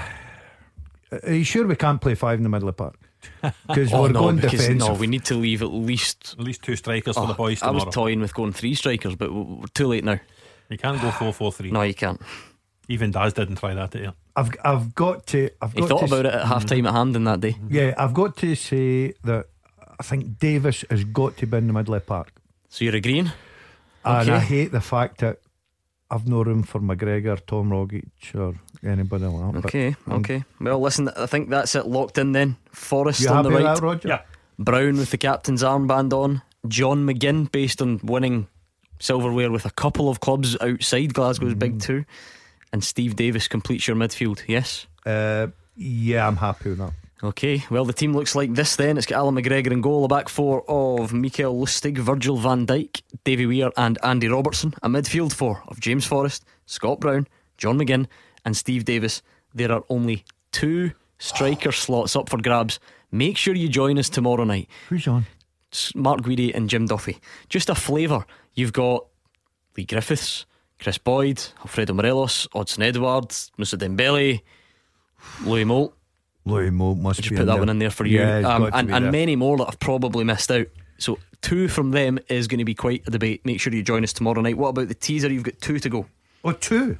Speaker 4: you sure we can't play five in the middle of the park? Because we're going defensive.
Speaker 2: No, we need to leave at least
Speaker 3: two strikers for the boys
Speaker 2: I
Speaker 3: tomorrow.
Speaker 2: was toying with going 3 strikers, but we're too late now.
Speaker 3: You can't go 4-4-3.
Speaker 2: No, you can't.
Speaker 3: Even Daz didn't try that at you.
Speaker 4: I've got to.
Speaker 2: He thought about it at half time at Hampden that day.
Speaker 4: Yeah, I've got to say that I think Davis has got to be in the middle of the park.
Speaker 2: So you're agreeing?
Speaker 4: And
Speaker 2: Okay.
Speaker 4: I hate the fact that I've no room for McGregor, Tom Rogic, or anybody like that.
Speaker 2: Okay,
Speaker 4: but,
Speaker 2: okay. Well, listen, I think that's it locked in then. Forrest
Speaker 4: You
Speaker 2: on the
Speaker 4: happy with
Speaker 2: right.
Speaker 4: that, Roger?
Speaker 3: Yeah.
Speaker 2: Brown with the captain's armband on. John McGinn, based on winning silverware with a couple of clubs outside Glasgow's Big Two. And Steve Davis completes your midfield, yes?
Speaker 4: Yeah, I'm happy with that.
Speaker 2: Okay, well, the team looks like this then. It's got Alan McGregor in goal, a back four of Mikael Lustig, Virgil van Dijk, Davy Weir and Andy Robertson, a midfield four of James Forrest, Scott Brown, John McGinn and Steve Davis. There are only 2 striker slots up for grabs. Make sure you join us tomorrow night.
Speaker 4: Who's on?
Speaker 2: Mark Guidi and Jim Duffy. Just a flavour. You've got Lee Griffiths, Chris Boyd, Alfredo Morelos, Odson Edwards, Moussa Dembele, Louis Moult.
Speaker 4: Louis Moult must
Speaker 2: Just
Speaker 4: be
Speaker 2: put
Speaker 4: in
Speaker 2: that
Speaker 4: there.
Speaker 2: one in there for you.
Speaker 4: Yeah, it's got to
Speaker 2: and
Speaker 4: be there.
Speaker 2: many more that I've probably missed out. So 2 from them is going to be quite a debate. Make sure you join us tomorrow night. What about the teaser? You've got 2 to go.
Speaker 4: Oh, 2?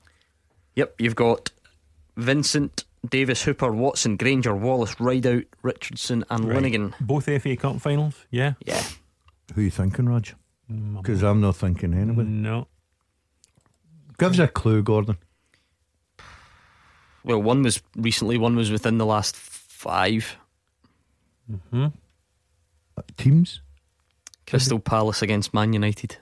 Speaker 2: Yep, you've got Vincent, Davis, Hooper, Watson, Granger, Wallace, Rideout, Richardson and
Speaker 3: Right.
Speaker 2: Linnigan.
Speaker 3: Both FA Cup finals, yeah?
Speaker 2: Yeah.
Speaker 4: Who are you thinking, Roger? Because I'm not thinking anybody.
Speaker 3: No.
Speaker 4: Give us a clue, Gordon.
Speaker 2: Well, one was recently, one was within the last 5.
Speaker 4: Teams?
Speaker 2: Crystal Palace against Man United.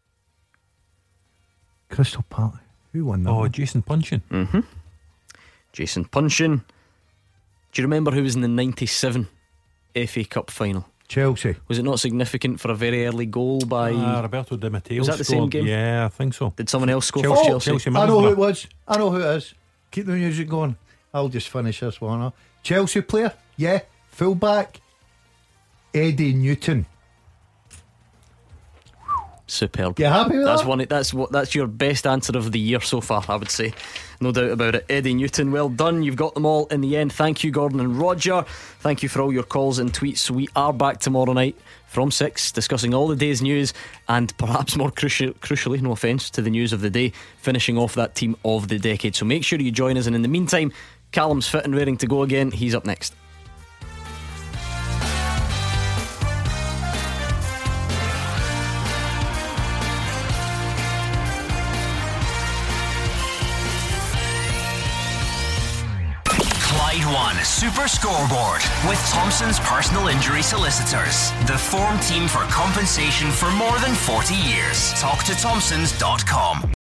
Speaker 4: Crystal Palace. Who won that?
Speaker 3: Oh,
Speaker 4: one?
Speaker 3: Jason Punchin.
Speaker 2: Jason Punchin. Do you remember who was in the 97 FA Cup final?
Speaker 4: Chelsea.
Speaker 2: Was it not significant for a very early goal by
Speaker 3: Roberto Di Matteo.
Speaker 2: Was that the same
Speaker 3: scored.
Speaker 2: game?
Speaker 3: Yeah, I think so.
Speaker 2: Did someone else score
Speaker 3: Chelsea-
Speaker 2: for Chelsea?
Speaker 3: Chelsea
Speaker 4: I know who
Speaker 3: Middlesbrough.
Speaker 4: it was. I know who it is. Keep the music going. I'll just finish this one up. Chelsea player? Yeah. Fullback? Eddie Newton.
Speaker 2: Superb.
Speaker 4: You happy with
Speaker 2: that? That's your best answer of the year so far, I would say. No doubt about it. Eddie Newton, well done. You've got them all in the end. Thank you, Gordon and Roger. Thank you for all your calls and tweets. We are back tomorrow night from 6, discussing all the day's news and perhaps more crucially, no offence to the news of the day, finishing off that team of the decade. So make sure you join us, and in the meantime, Callum's fit and raring to go again. He's up next.
Speaker 1: Clyde One Super Scoreboard with Thompson's personal injury solicitors. The form team for compensation for more than 40 years. Talk to Thompsons.com.